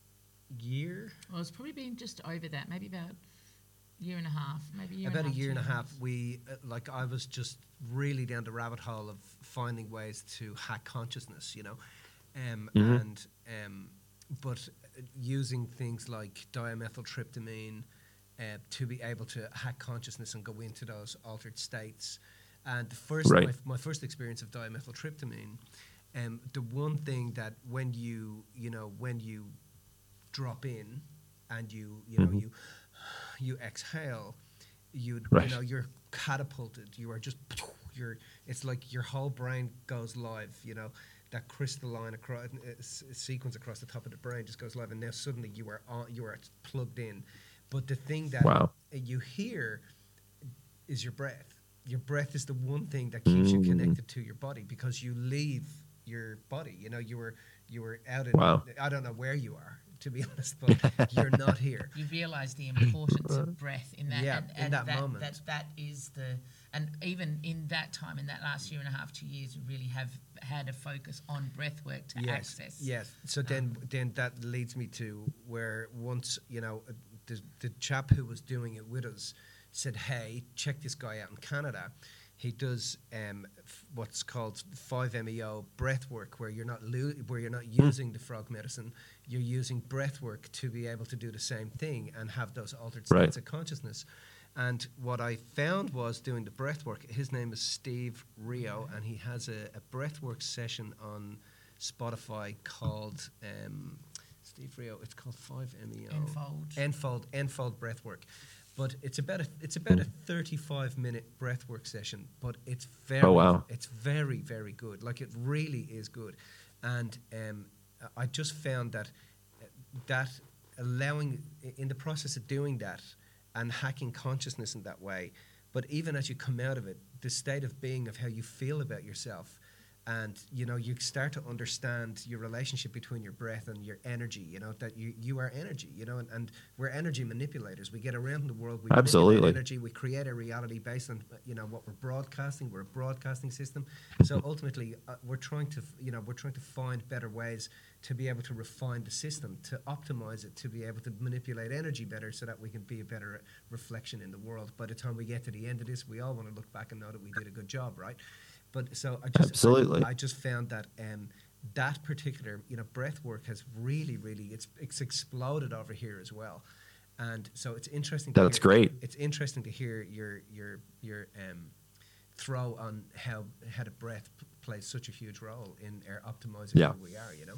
year, Well, it's probably been just over that, maybe about a year and a half, maybe a year about and a a half. year two and a years. half, we uh, like I was just really down the rabbit hole of finding ways to hack consciousness, you know, um, Mhm. and um, but uh, using things like dimethyltryptamine uh, to be able to hack consciousness and go into those altered states. And the first, Right. my, my first experience of dimethyltryptamine, um, the one thing that when you, you know, when you drop in and you, you know, Mhm. you, you exhale, you, Right. you know, you're catapulted. You are just, you're. It's like your whole brain goes live. You know, that crystalline across, uh, s- sequence across the top of the brain just goes live, and now suddenly you are on, you are plugged in. But the thing that Wow. you hear is your breath. Your breath is the one thing that keeps you Mm. connected to your body, because you leave your body. You know, you were you were out in. Wow. I don't know where you are, to be honest, but you're not here. You realise the importance of breath in that, Yeah, and, in and that that, moment. That, that is the, and even in that time, in that last year and a half, two years, we really have had a focus on breath work to yes, access. Yes. So Um, then, then that leads me to where once you know the the chap who was doing it with us said, "Hey, check this guy out in Canada. He does um, f- what's called five M E O breath work, where you're not lo- where you're not using the frog medicine. You're using breath work to be able to do the same thing and have those altered states Right. of consciousness." And what I found was doing the breath work. His name is Steve Rio, and he has a, a breath work session on Spotify called um, Steve Rio. It's called five M E O. Enfold. Enfold. Enfold breathwork. But it's about a it's about a thirty-five minute breathwork session. But it's very Oh, wow. it's very very good. Like it really is good, and um, I just found that that allowing in the process of doing that and hacking consciousness in that way, but even as you come out of it, the state of being of how you feel about yourself, and you know you start to understand your relationship between your breath and your energy, you know that you you are energy, you know and, and we're energy manipulators. We get around the world, we Absolutely. manipulate energy, we create a reality based on you know what we're broadcasting. We're a broadcasting system, so ultimately uh, we're trying to you know we're trying to find better ways to be able to refine the system, to optimize it, to be able to manipulate energy better so that we can be a better reflection in the world. By the time we get to the end of this, we all want to look back and know that we did a good job, right? But so I just Absolutely. I, I just found that um, that particular you know breath work has really really it's it's exploded over here as well, and so it's interesting. To That's hear, great. It's interesting to hear your your your um, throw on how how the breath p- plays such a huge role in our optimizing Yeah. who we are. You know.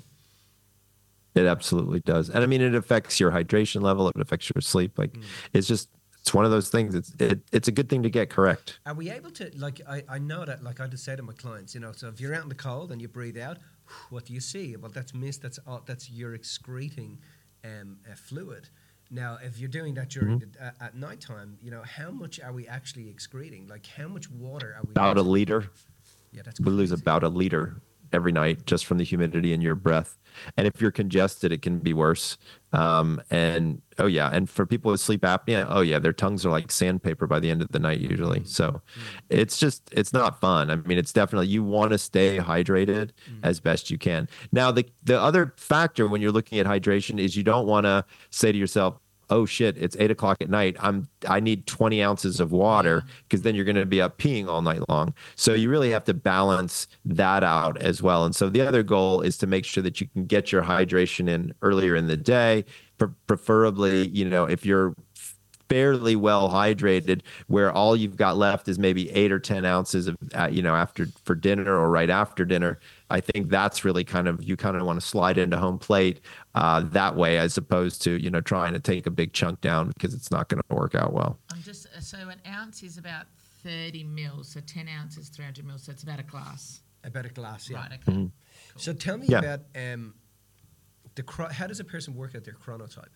It absolutely does. And I mean, it affects your hydration level. It affects your sleep. Like it's just, it's one of those things. It's, it, it's a good thing to get correct. Are we able to, like, I, I know that, like I just say to my clients, you know, so if you're out in the cold and you breathe out, what do you see? Well, that's mist, that's all, that's you're excreting um, a fluid. Now, if you're doing that during Mm-hmm. the, uh, at nighttime, you know, how much are we actually excreting? Like, how much water are we? About a losing? liter. Yeah, that's We lose crazy. about a liter every night just from the humidity in your breath. And if you're congested, it can be worse. Um, and oh yeah, and for people with sleep apnea, oh yeah, their tongues are like sandpaper by the end of the night usually. So it's just it's not fun. I mean, it's definitely you want to stay hydrated as best you can. Now, the the other factor when you're looking at hydration is you don't want to say to yourself, oh shit, it's eight o'clock at night. I'm I need twenty ounces of water because then you're going to be up peeing all night long. So you really have to balance that out as well. And so the other goal is to make sure that you can get your hydration in earlier in the day, pre- preferably, you know, if you're fairly well hydrated, where all you've got left is maybe eight or ten ounces of, uh, you know, after for dinner or right after dinner. I think that's really kind of you kind of want to slide into home plate uh, that way, as opposed to you know trying to take a big chunk down because it's not going to work out well. I'm just uh, so an ounce is about thirty mils, so ten ounces, three hundred mils, so it's about a glass. About a glass, yeah. Right, okay. So tell me Yeah. about um, the chro- how does a person work out their chronotype?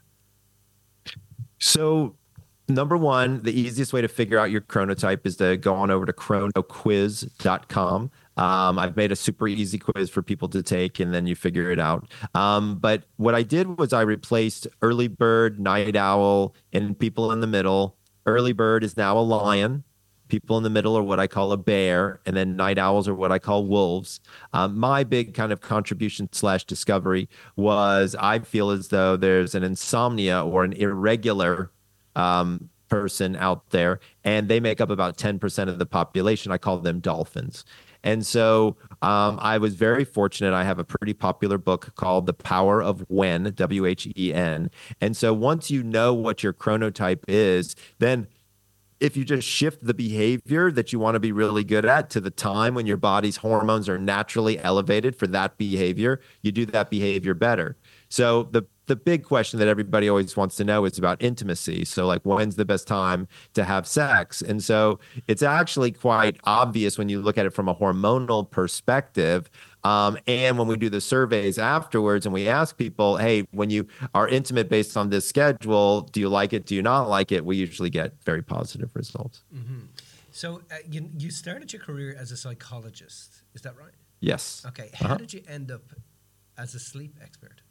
So, number one, the easiest way to figure out your chronotype is to go on over to chrono quiz dot com. Um, I've made a super easy quiz for people to take, and then you figure it out. Um, but what I did was I replaced early bird, night owl, and people in the middle. Early bird is now a lion. People in the middle are what I call a bear, and then night owls are what I call wolves. Um, my big kind of contribution slash discovery was I feel as though there's an insomnia or an irregular um, person out there, and they make up about ten percent of the population. I call them dolphins. And so um, I was very fortunate. I have a pretty popular book called The Power of When, W H E N. And so once you know what your chronotype is, then if you just shift the behavior that you want to be really good at to the time when your body's hormones are naturally elevated for that behavior, you do that behavior better. So the the big question that everybody always wants to know is about intimacy. So like, when's the best time to have sex? And so it's actually quite obvious when you look at it from a hormonal perspective. Um, and when we do the surveys afterwards and we ask people, hey, when you are intimate based on this schedule, do you like it? Do you not like it? We usually get very positive results. So uh, you you started your career as a psychologist, is that right? Yes. Okay. How Uh-huh. did you end up as a sleep expert?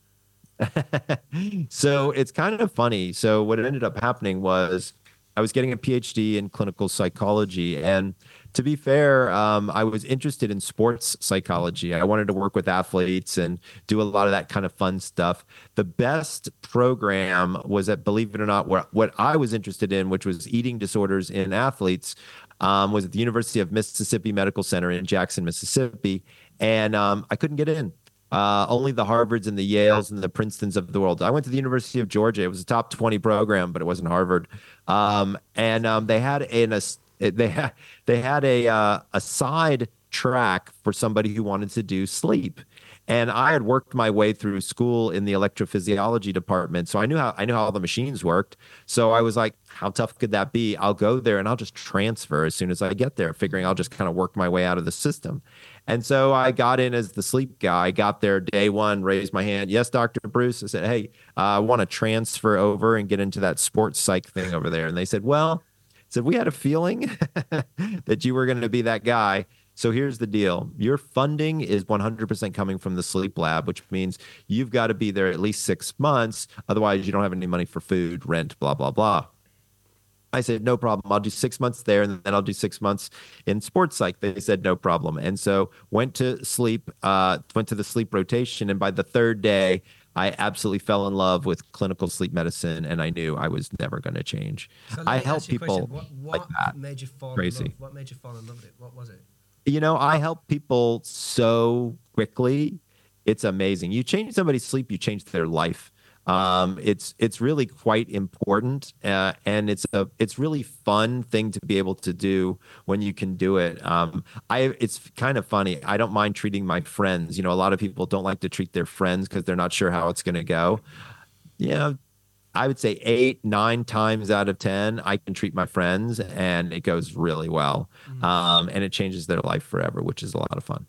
So it's kind of funny. So what ended up happening was I was getting a PhD in clinical psychology. And to be fair, um, I was interested in sports psychology. I wanted to work with athletes and do a lot of that kind of fun stuff. The best program was that, believe it or not, what, what I was interested in, which was eating disorders in athletes, um, was at the University of Mississippi Medical Center in Jackson, Mississippi. And um, I couldn't get in. Uh, only the Harvards and the Yales and the Princetons of the world. I went to the University of Georgia. It was a top twenty program, but it wasn't Harvard. Um, and um, they had an a, they had they had a uh, a side track for somebody who wanted to do sleep. And I had worked my way through school in the electrophysiology department. So I knew how I knew how all the machines worked. So I was like, how tough could that be? I'll go there and I'll just transfer as soon as I get there, figuring I'll just kind of work my way out of the system. And so I got in as the sleep guy. I got there day one, raised my hand. Yes, Doctor Bruce. I said, hey, uh, I want to transfer over and get into that sports psych thing over there. And they said, well, I said, we had a feeling that you were going to be that guy. So here's the deal. Your funding is one hundred percent coming from the sleep lab, which means you've got to be there at least six months. Otherwise, you don't have any money for food, rent, blah, blah, blah. I said, no problem. I'll do six months there, and then I'll do six months in sports psych. They said, no problem. And so went to sleep, uh, went to the sleep rotation. And by the third day, I absolutely fell in love with clinical sleep medicine, and I knew I was never going to change. So let I me help ask you a people question. What, what like that. made you fall Crazy. in love? What made you fall in love with it? What was it? You know, I help people so quickly. It's amazing. You change somebody's sleep, you change their life. Um, it's it's really quite important, uh, and it's a it's really fun thing to be able to do when you can do it. Um, I it's kind of funny. I don't mind treating my friends. You know, a lot of people don't like to treat their friends because they're not sure how it's going to go. You know, I would say eight, nine times out of ten, I can treat my friends, and it goes really well, Mm-hmm. um, and it changes their life forever, which is a lot of fun.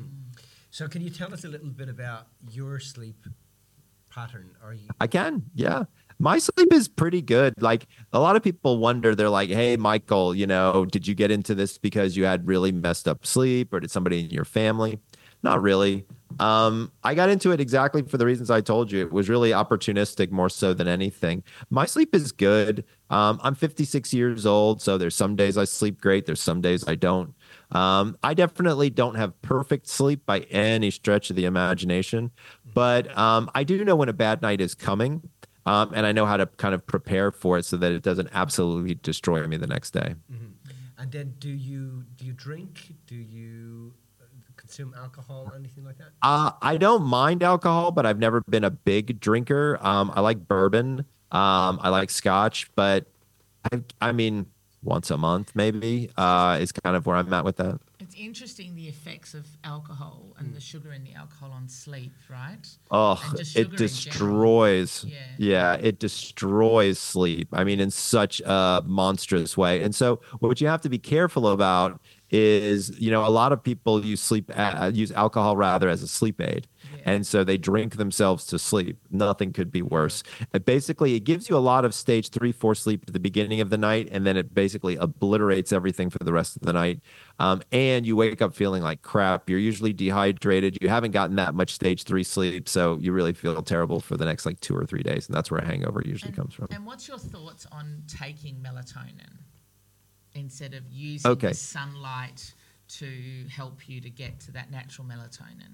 So can you tell us a little bit about your sleep pattern? Are you I can, yeah. My sleep is pretty good. Like a lot of people wonder, they're like, hey, Michael, you know, did you get into this because you had really messed up sleep, or did somebody in your family? Not really. Um, I got into it exactly for the reasons I told you. It was really opportunistic more so than anything. My sleep is good. Um, I'm fifty-six years old, so there's some days I sleep great. There's some days I don't. Um, I definitely don't have perfect sleep by any stretch of the imagination, but um, I do know when a bad night is coming, um, and I know how to kind of prepare for it so that it doesn't absolutely destroy me the next day. Mm-hmm. And then do you do you drink? Do you uh, consume alcohol? Anything like that? Uh, I don't mind alcohol, but I've never been a big drinker. Um, I like bourbon. Um, I like scotch, but I, I mean, once a month maybe uh, is kind of where I'm at with that. It's interesting the effects of alcohol and the sugar in the alcohol on sleep, right? Oh, And just it sugar in general. destroys. Yeah. Yeah, it destroys sleep. I mean, in such a monstrous way. And so, what you have to be careful about is, you know, a lot of people use sleep uh, use alcohol rather as a sleep aid. Yeah. And so they drink themselves to sleep. Nothing could be worse. And basically, it gives you a lot of stage three, four sleep at the beginning of the night, and then it basically obliterates everything for the rest of the night. Um, and you wake up feeling like crap. You're usually dehydrated. You haven't gotten that much stage three sleep, so you really feel terrible for the next like two or three days. And that's where a hangover usually And, comes from. and what's your thoughts on taking melatonin instead of using Okay. the sunlight to help you to get to that natural melatonin?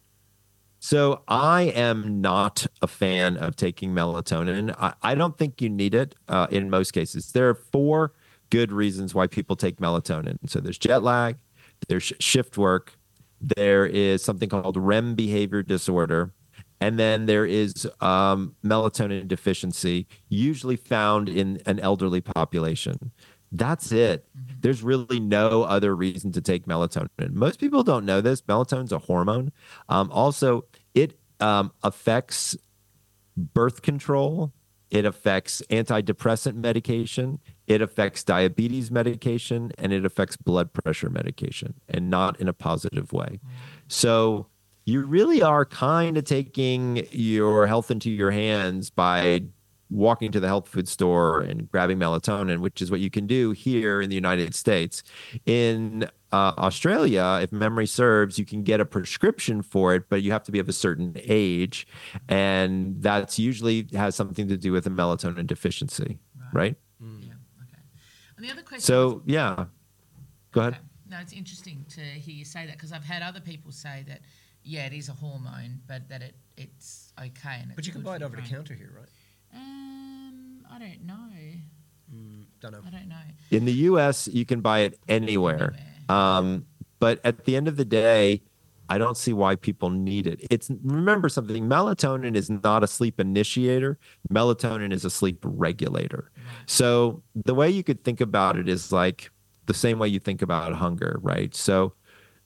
So I am not a fan of taking melatonin. I, I don't think you need it uh, in most cases. There are four good reasons why people take melatonin. So there's jet lag, there's sh- shift work, there is something called R E M behavior disorder, and then there is um, melatonin deficiency, usually found in an elderly population. That's it. There's really no other reason to take melatonin. Most people don't know this. Melatonin's a hormone. Um, also, it um, affects birth control. It affects antidepressant medication. It affects diabetes medication, and it affects blood pressure medication, and not in a positive way. So you really are kind of taking your health into your hands by walking to the health food store and grabbing melatonin, which is what you can do here in the United States. In uh, Australia, if memory serves, you can get a prescription for it, but you have to be of a certain age. And that's usually has something to do with a melatonin deficiency, right? Yeah. Okay. And the other question. So, yeah. Go ahead. Okay. No, it's interesting to hear you say that because I've had other people say that, yeah, it is a hormone, but that it it's okay. And it's But you can good buy for it your over the brain. counter here, right? Um, I don't know. Mm, don't know. I don't know. In the U S, you can buy it anywhere. Anywhere. Um, but at the end of the day, I don't see why people need it. It's remember something, melatonin is not a sleep initiator. Melatonin is a sleep regulator. So the way you could think about it is like the same way you think about hunger, right? So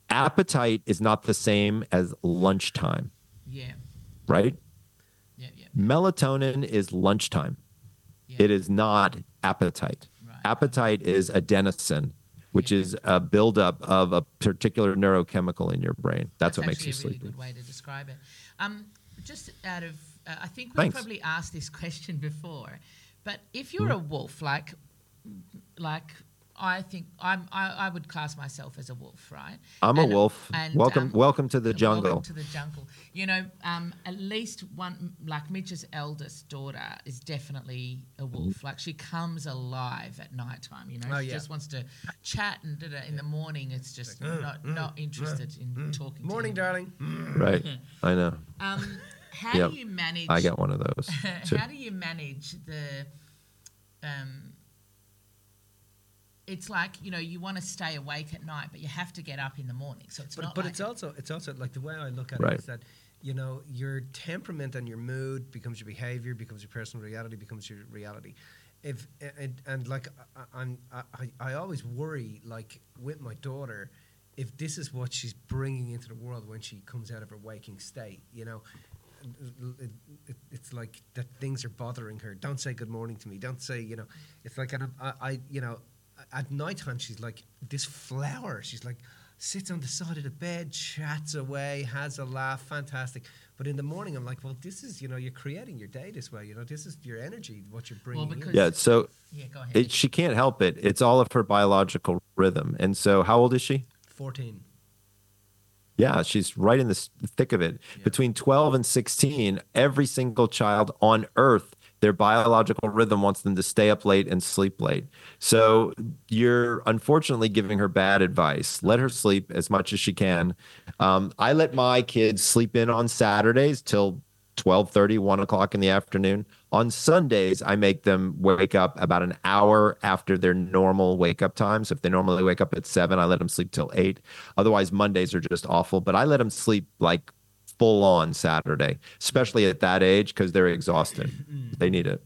appetite is not the same as lunchtime, Yeah. right? Yeah. Yeah. Melatonin is lunchtime. Yeah. It is not appetite. Right. Appetite is adenosine, which Yeah. is a buildup of a particular neurochemical in your brain. That's, That's what makes you actually a really sleepy. good way to describe it. Um, just out of, uh, I think we've Thanks. probably asked this question before, but if you're a wolf, like, like I think I'm, I, I would class myself as a wolf, right? I'm a And- wolf. and, welcome, um, welcome to the jungle. Welcome to the jungle. You know, um, at least one, like Mitch's eldest daughter is definitely a wolf. Like she comes alive at night time. You know, Oh, she yeah. just wants to chat and da, da. In the morning, it's just not not interested in talking. Morning, to him. darling. Right. I know. Um, how Yep. do you manage? I got one of those. too. How do you manage the? Um, it's like, you know, you want to stay awake at night, but you have to get up in the morning. So it's But, not but like it's also it's also like the way I look at Right. it is that, you know, your temperament and your mood becomes your behavior, becomes your personal reality, becomes your reality. If and, and like I, I'm I, I always worry, like with my daughter, if this is what she's bringing into the world when she comes out of her waking state, you know. It, it, it's like that things are bothering her. Don't say good morning to me. Don't say, you know, it's like, and I, I you know, at nighttime she's like this flower. She's like sits on the side of the bed, chats away, has a laugh, fantastic. But in the morning I'm like, well, this is, you know, you're creating your day this way. You know, this is your energy, what you're bringing Well, because- in. Yeah. So yeah, go ahead. it, she can't help it. It's all of her biological rhythm. And so how old is she? fourteen. Yeah, she's right in the s- thick of it. Yeah. Between twelve and sixteen, every single child on earth, their biological rhythm wants them to stay up late and sleep late. So you're unfortunately giving her bad advice. Let her sleep as much as she can. Um, I let my kids sleep in on Saturdays till twelve thirty, one o'clock in the afternoon. On Sundays, I make them wake up about an hour after their normal wake up time. So if they normally wake up at seven, I let them sleep till eight. Otherwise, Mondays are just awful. But I let them sleep like full on Saturday, especially at that age because they're exhausted. They need it.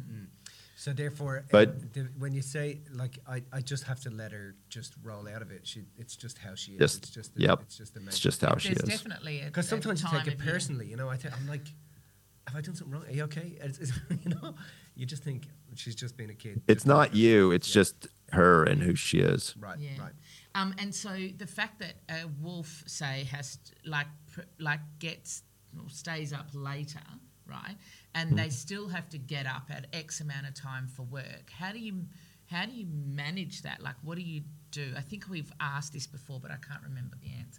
So therefore, But- um, the, when you say like, I, I just have to let her just roll out of it. She, it's just how she is. Just- it's just, yep. It's just the It's just how she There's is. definitely a Because a sometimes you time take it of year. personally, you know. I th- I'm like, have I done something wrong? Are you okay? It's, it's, you know, you just think she's just being a kid. It's just being a not person. you. It's Yeah. just her and who she is. right, Yeah. right. Um, and so the fact that a wolf, say, has t- like pr- like gets or stays up later, right, and Hmm. they still have to get up at X amount of time for work. How do you how do you manage that? Like, what do you do? I think we've asked this before, but I can't remember the answer.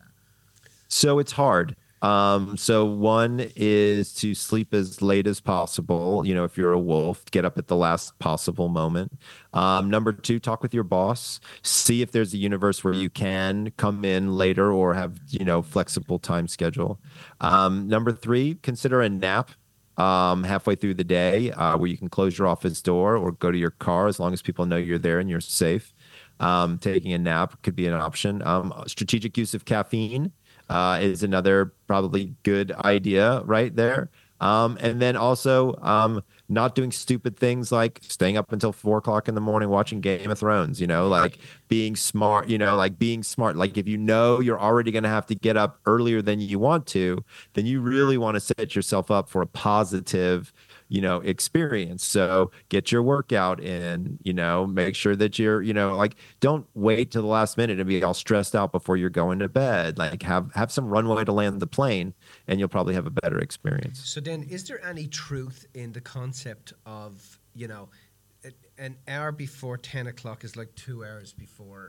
So it's hard. Um, so one is to sleep as late as possible. You know, if you're a wolf, get up at the last possible moment. Um, number two, talk with your boss. See if there's a universe where you can come in later or have, you know, flexible time schedule. Um, number three, consider a nap um, halfway through the day uh, where you can close your office door or go to your car as long as people know you're there and you're safe. Um, taking a nap could be an option. Um, strategic use of caffeine uh, is another probably good idea right there. Um, and then also um, not doing stupid things like staying up until four o'clock in the morning watching Game of Thrones, you know, like being smart, you know, like being smart. Like if you know you're already going to have to get up earlier than you want to, then you really want to set yourself up for a positive, you know, experience. So get your workout in, you know, make sure that you're, you know, like don't wait till the last minute and be all stressed out before you're going to bed. Like have, have some runway to land the plane and you'll probably have a better experience. So then, is there any truth in the concept of, you know, a- an hour before ten o'clock is like two hours before?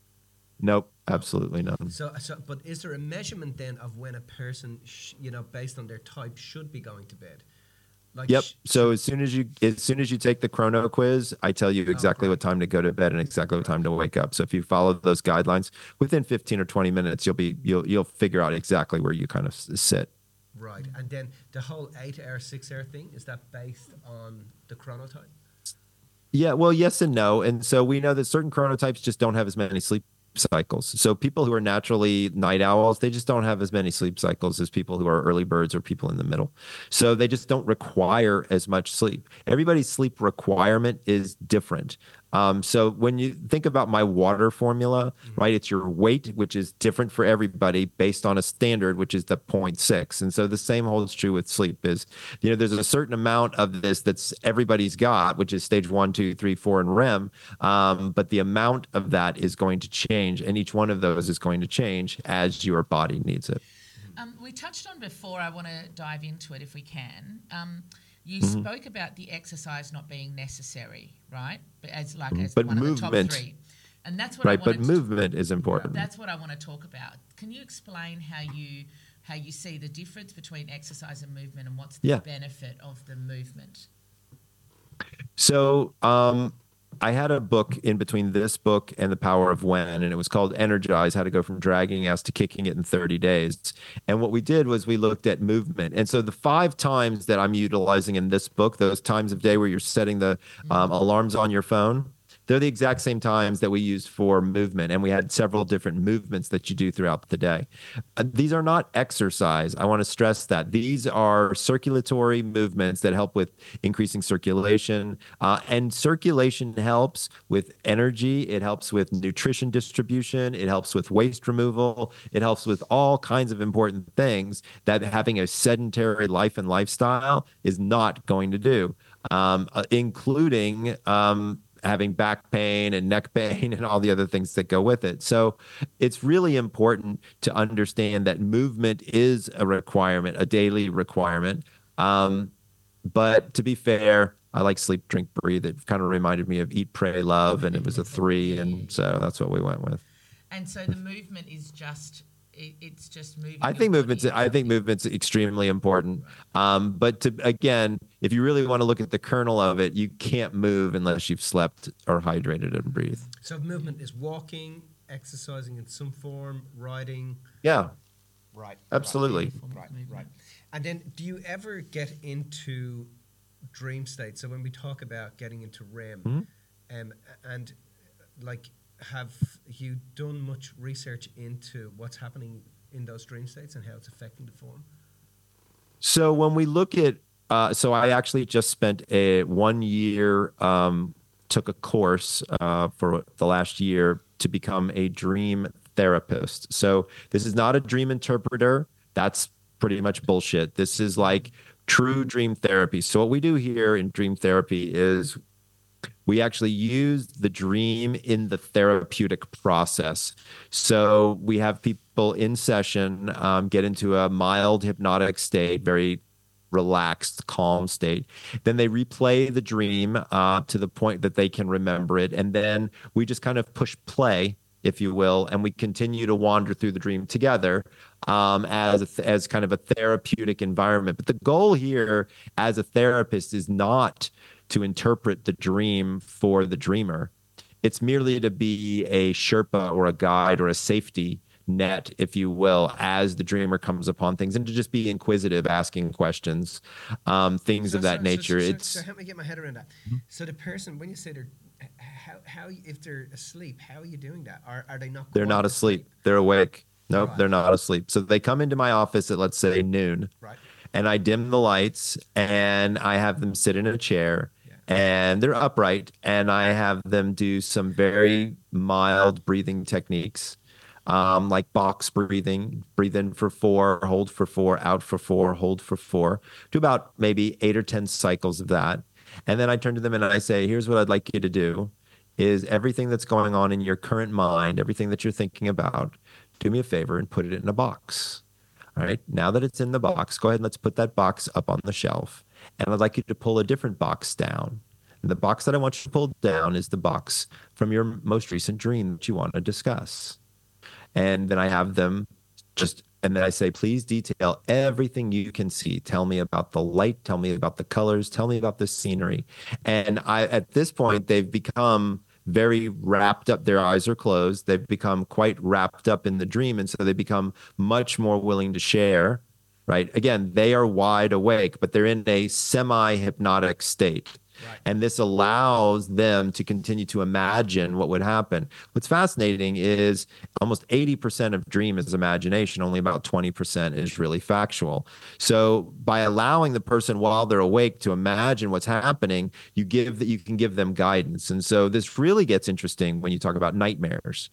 Nope, absolutely none. So, so but is there a measurement then of when a person, sh- you know, based on their type, should be going to bed? Like Yep. sh- So as soon as you as soon as you take the chrono quiz, I tell you exactly great. what time to go to bed and exactly what time to wake up. So if you follow those guidelines, within fifteen or twenty minutes, you'll be you'll you'll figure out exactly where you kind of s- sit. Right, and then the whole eight-hour, six-hour thing, is that based on the chronotype? Yeah, well, yes and no. And so we know that certain chronotypes just don't have as many sleep cycles. So people who are naturally night owls, they just don't have as many sleep cycles as people who are early birds or people in the middle. So they just don't require as much sleep. Everybody's sleep requirement is different. Um, so when you think about my water formula, right, it's your weight, which is different for everybody based on a standard, which is the zero point six. And so the same holds true with sleep is, you know, there's a certain amount of this that's everybody's got, which is stage one, two, three, four, and R E M. Um, but the amount of that is going to change. And each one of those is going to change as your body needs it. Um, we touched on before, I want to dive into it if we can. Um, you Mm-hmm. spoke about the exercise not being necessary, right? But as like as But one of the top movement. three. And that's what Right. I But wanted to, movement is important. that's what I want to talk about. Can you explain how you how you see the difference between exercise and movement, and what's the Yeah. benefit of the movement? So um, I had a book in between this book and The Power of When, and it was called Energize, How to Go from Dragging Ass to Kicking It in thirty days. And what we did was we looked at movement. And so the five times that I'm utilizing in this book, those times of day where you're setting the um, alarms on your phone, they're the exact same times that we used for movement. And we had several different movements that you do throughout the day. Uh, these are not exercise. I want to stress that. These are circulatory movements that help with increasing circulation. Uh, and circulation helps with energy. It helps with nutrition distribution. It helps with waste removal. It helps with all kinds of important things that having a sedentary life and lifestyle is not going to do, um, uh, including um, having back pain and neck pain and all the other things that go with it. So it's really important to understand that movement is a requirement, a daily requirement. Um, but to be fair, I like Sleep, Drink, Breathe. It kind of reminded me of Eat, Pray, Love, and it was a three. And so that's what we went with. And so the movement is just it, it's just moving. I your think body movement's and I think something. movement's extremely important. Um, but to again, if you really want to look at the kernel of it, you can't move unless you've slept or hydrated and breathed. So movement is walking, exercising in some form, riding. Yeah, Right. absolutely. Right, right, right. And then do you ever get into dream state? So when we talk about getting into R E M, Mm-hmm. um, and like, have you done much research into what's happening in those dream states and how it's affecting the form? So when we look at, uh, so I actually just spent a one year, um, took a course uh, for the last year to become a dream therapist. So this is not a dream interpreter. That's pretty much bullshit. This is like true dream therapy. So what we do here in dream therapy is we actually use the dream in the therapeutic process. So we have people in session um, get into a mild hypnotic state, very relaxed, calm state. Then they replay the dream uh, to the point that they can remember it. And then we just kind of push play, if you will, and we continue to wander through the dream together um, as a th- as kind of a therapeutic environment. But the goal here as a therapist is not to interpret the dream for the dreamer. It's merely to be a Sherpa or a guide or a safety net, if you will, as the dreamer comes upon things, and to just be inquisitive, asking questions, um, things So- of that so- nature. So, so, it's so help me get my head around that. So the person, when you say they're, h- how, how, if they're asleep, how are you doing that? Are, are they not? they're quite not asleep. They're awake. Nope, Right. they're not asleep. So they come into my office at, let's say, noon, Right. and I dim the lights and I have them sit in a chair. Yeah. And they're upright, and I have them do some very mild breathing techniques, um, like box breathing. Breathe in for four, hold for four, out for four, hold for four. Do about maybe eight or ten cycles of that. And then I turn to them and I say, here's what I'd like you to do is everything that's going on in your current mind, everything that you're thinking about, do me a favor and put it in a box. All right. Now that it's in the box, go ahead and let's put that box up on the shelf. And I'd like you to pull a different box down. And the box that I want you to pull down is the box from your most recent dream that you want to discuss. And then I have them just, and then I say, please detail everything you can see. Tell me about the light. Tell me about the colors. Tell me about the scenery. And I, at this point, they've become very wrapped up. Their eyes are closed. They've become quite wrapped up in the dream. And so they become much more willing to share, right? Again, they are wide awake, but they're in a semi-hypnotic state. Right. And this allows them to continue to imagine what would happen. What's fascinating is almost eighty percent of dream is imagination, only about twenty percent is really factual. So by allowing the person while they're awake to imagine what's happening, you give that you can give them guidance. And so this really gets interesting when you talk about nightmares.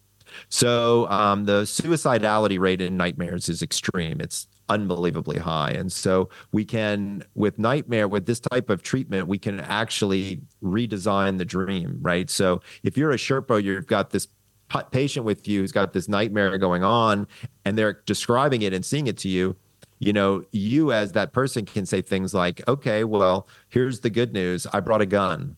So um, the suicidality rate in nightmares is extreme. It's unbelievably high. And so we can, with nightmare, with this type of treatment, we can actually redesign the dream, right? So if you're a Sherpa, you've got this pa- patient with you who's got this nightmare going on, and they're describing it and seeing it to you, you know, you as that person can say things like, okay, well, here's the good news. I brought a gun.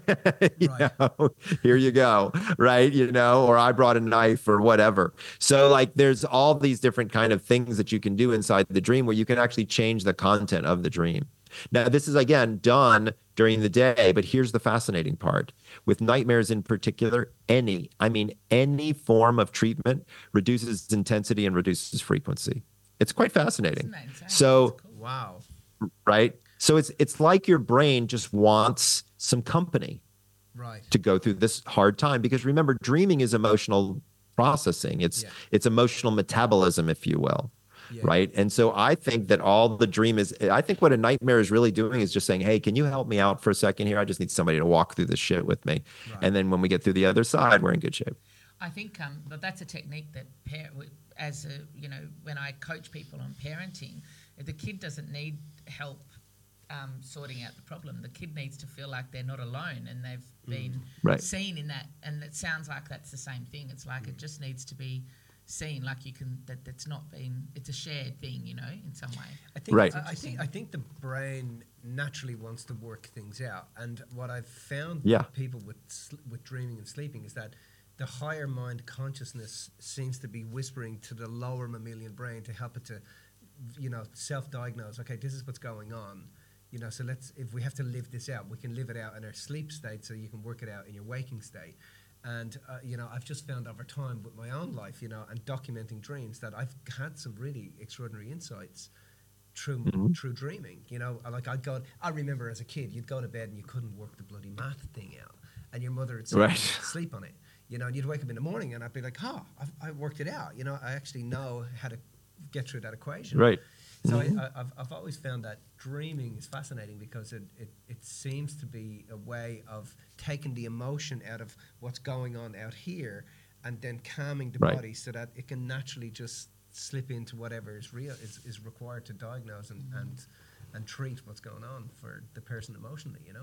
you Right. know, here you go. Right. You know, or I brought a knife or whatever. So like there's all these different kind of things that you can do inside the dream where you can actually change the content of the dream. Now, this is again done during the day, but here's the fascinating part. With nightmares in particular, any, I mean, any form of treatment reduces intensity and reduces frequency. It's quite fascinating. Isn't that insane? So, That's cool. Wow. right? So it's it's like your brain just wants some company Right. to go through this hard time, because remember, dreaming is emotional processing. It's Yeah. it's emotional metabolism, if you will. Yeah. Right. And so I think that all the dream is, I think what a nightmare is really doing is just saying, hey, can you help me out for a second here? I just need somebody to walk through this shit with me. Right. And then when we get through the other side, we're in good shape. I think um, but that's a technique that, par- as a, you know, when I coach people on parenting, the kid doesn't need help um, sorting out the problem. The kid needs to feel like they're not alone and they've been Right. seen in that. And it sounds like that's the same thing. It's like it just needs to be seen, like you can, that that's not been, it's a shared thing, you know, in some way. I think, Right. I, I think I think the brain naturally wants to work things out, and what I've found Yeah. with people with sl- with dreaming and sleeping is that the higher mind consciousness seems to be whispering to the lower mammalian brain to help it to, you know, self-diagnose. Okay, this is what's going on. You know, so let's, if we have to live this out, we can live it out in our sleep state, so you can work it out in your waking state. And, uh, you know, I've just found over time with my own life, you know, and documenting dreams, that I've had some really extraordinary insights through Mhm. through dreaming. You know, like I'd go, I remember as a kid, you'd go to bed and you couldn't work the bloody math thing out. And your mother would say, Right. sleep on it. You know, and you'd wake up in the morning and I'd be like, oh, I've, I worked it out. You know, I actually know how to get through that equation. Right. So I, I, I've, I've always found that dreaming is fascinating because it, it, it seems to be a way of taking the emotion out of what's going on out here and then calming the Right. body so that it can naturally just slip into whatever is real is, is required to diagnose and, and and treat what's going on for the person emotionally, you know?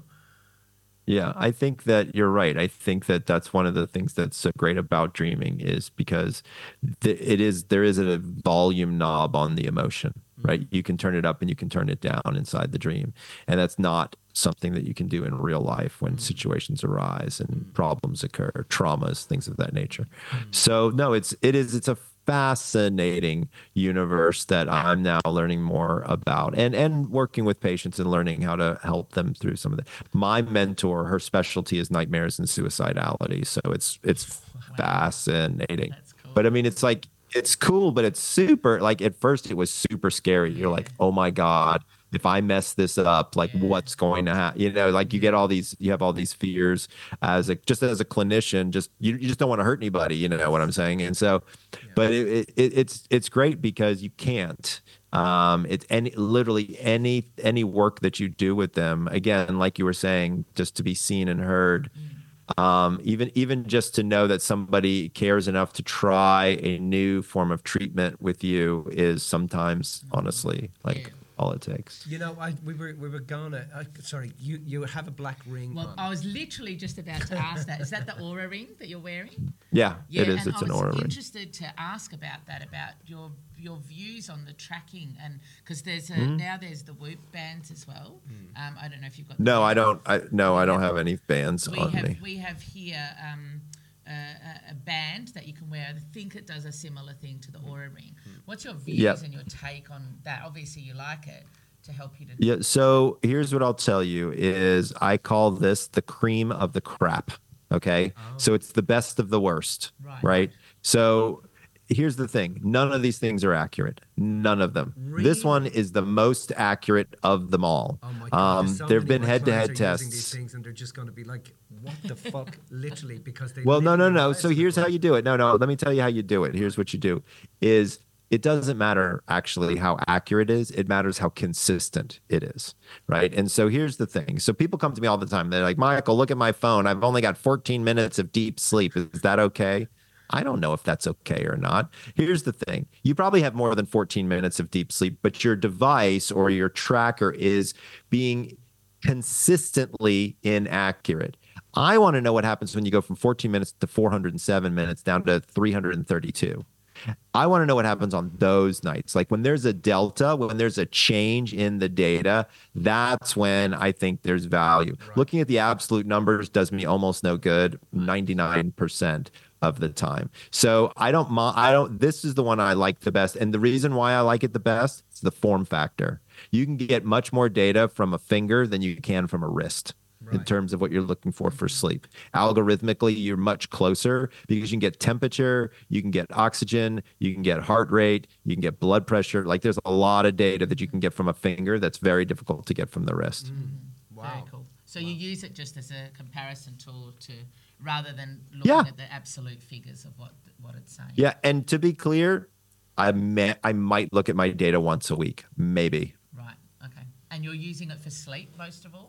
Yeah, I think that you're right. I think that that's one of the things that's so great about dreaming is because th- it is there is a volume knob on the emotion, right? You can turn it up and you can turn it down inside the dream, and that's not something that you can do in real life when situations arise and problems occur, traumas, things of that nature. So no, it's it is it's a fascinating universe that I'm now learning more about, and and working with patients and learning how to help them through some of the. My mentor, her specialty is nightmares and suicidality, so it's it's fascinating. That's cool. But I mean, it's like it's cool, but it's super. Like at first, it was super scary. You're like, oh my god, if I mess this up, like Yeah. what's going to happen? You know, like you get all these, you have all these fears as a just as a clinician. Just you, you just don't want to hurt anybody. You know what I'm saying? And so, but it, it, it's it's great because you can't. Um, it's any literally any any work that you do with them. Again, like you were saying, just to be seen and heard. Um, even even just to know that somebody cares enough to try a new form of treatment with you is sometimes, honestly, like Yeah. all it takes. You know, I we were we were gonna. I, sorry, you you have a black ring Well, on. I was literally just about to ask that. Is that the aura ring that you're wearing? Yeah, Yeah, it is. and It's I an was aura ring. interested to ask about that, about your your views on the tracking, and because there's a Mm-hmm. now there's the Whoop bands as well. Um, I don't know if you've got. No, the I don't. I no, I don't have any bands We on have me. we have here um, a, a- a band that you can wear. I think it does a similar thing to the aura ring. What's your views Yeah. and your take on that? Obviously, you like it to help you to. Yeah. So here's what I'll tell you: is I call this the cream of the crap. Okay. So it's the best of the worst. Right. Right. So here's the thing. None of these things are accurate. None of them. This one Really? is the most accurate of them all. Oh my God, Um, there's so there have many been of my head-to-head clients are using these tests. things and they're just going to be like, what the fuck? Literally, because they Well, live no, in no, their no. lives So with here's it. how you do it. No, no. Let me tell you how you do it. Here's what you do: is it doesn't matter actually how accurate it is. It matters how consistent it is, right? And so here's the thing. So people come to me all the time. They're like, Michael, look at my phone. I've only got fourteen minutes of deep sleep. Is that okay? I don't know if that's okay or not. Here's the thing. You probably have more than fourteen minutes of deep sleep, but your device or your tracker is being consistently inaccurate. I want to know what happens when you go from fourteen minutes to four hundred seven minutes down to three hundred thirty-two. I want to know what happens on those nights. Like when there's a delta, when there's a change in the data, that's when I think there's value. Right. Looking at the absolute numbers does me almost no good ninety-nine percent of the time. So I don't, mo- I don't, this is the one I like the best. And the reason why I like it the best is the form factor. You can get much more data from a finger than you can from a wrist. In Right. terms of what you're looking for for sleep. Algorithmically, you're much closer because you can get temperature, you can get oxygen, you can get heart rate, you can get blood pressure. Like there's a lot of data that you can get from a finger that's very difficult to get from the wrist. Mm. Wow. Very cool. So you use it just as a comparison tool to, rather than looking Yeah. at the absolute figures of what what it's saying. Yeah, and to be clear, I may, I might look at my data once a week, maybe. Right. Okay. And you're using it for sleep most of all?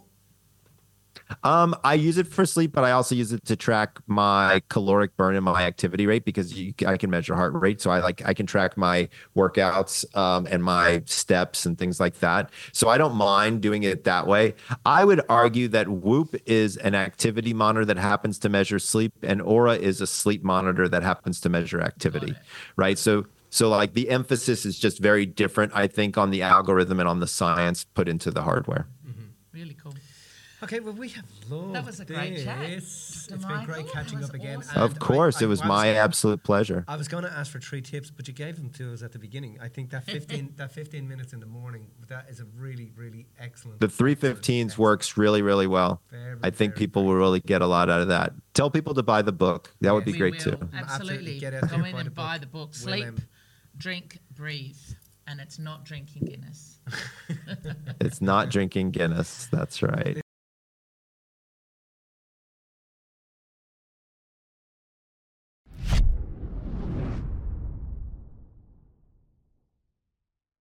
Um, I use it for sleep, but I also use it to track my caloric burn and my activity rate because you, I can measure heart rate. So I like I can track my workouts um, and my steps and things like that. So I don't mind doing it that way. I would argue that Whoop is an activity monitor that happens to measure sleep, and Aura is a sleep monitor that happens to measure activity, it. right? So so like the emphasis is just very different, I think, on the algorithm and on the science put into the hardware. Really cool. Okay, well, we have loved That was a great chat, this. Doctor It's been Michael. great That catching was up again. awesome. Of and course, I- it was I my absolute pleasure. I was going to ask for three tips, but you gave them to us at the beginning. I think that fifteen that fifteen minutes in the morning, that is a really, really excellent. The three fifteens excellent- works really, really well. Very, I think very, people very will really get a lot out of that. Tell people to buy the book. That would be We great will, too. Absolutely. Absolutely. Get out Go there, in buy and the buy book. the book. We'll, Sleep, um, drink, breathe. And it's not drinking Guinness. It's not drinking Guinness. That's right.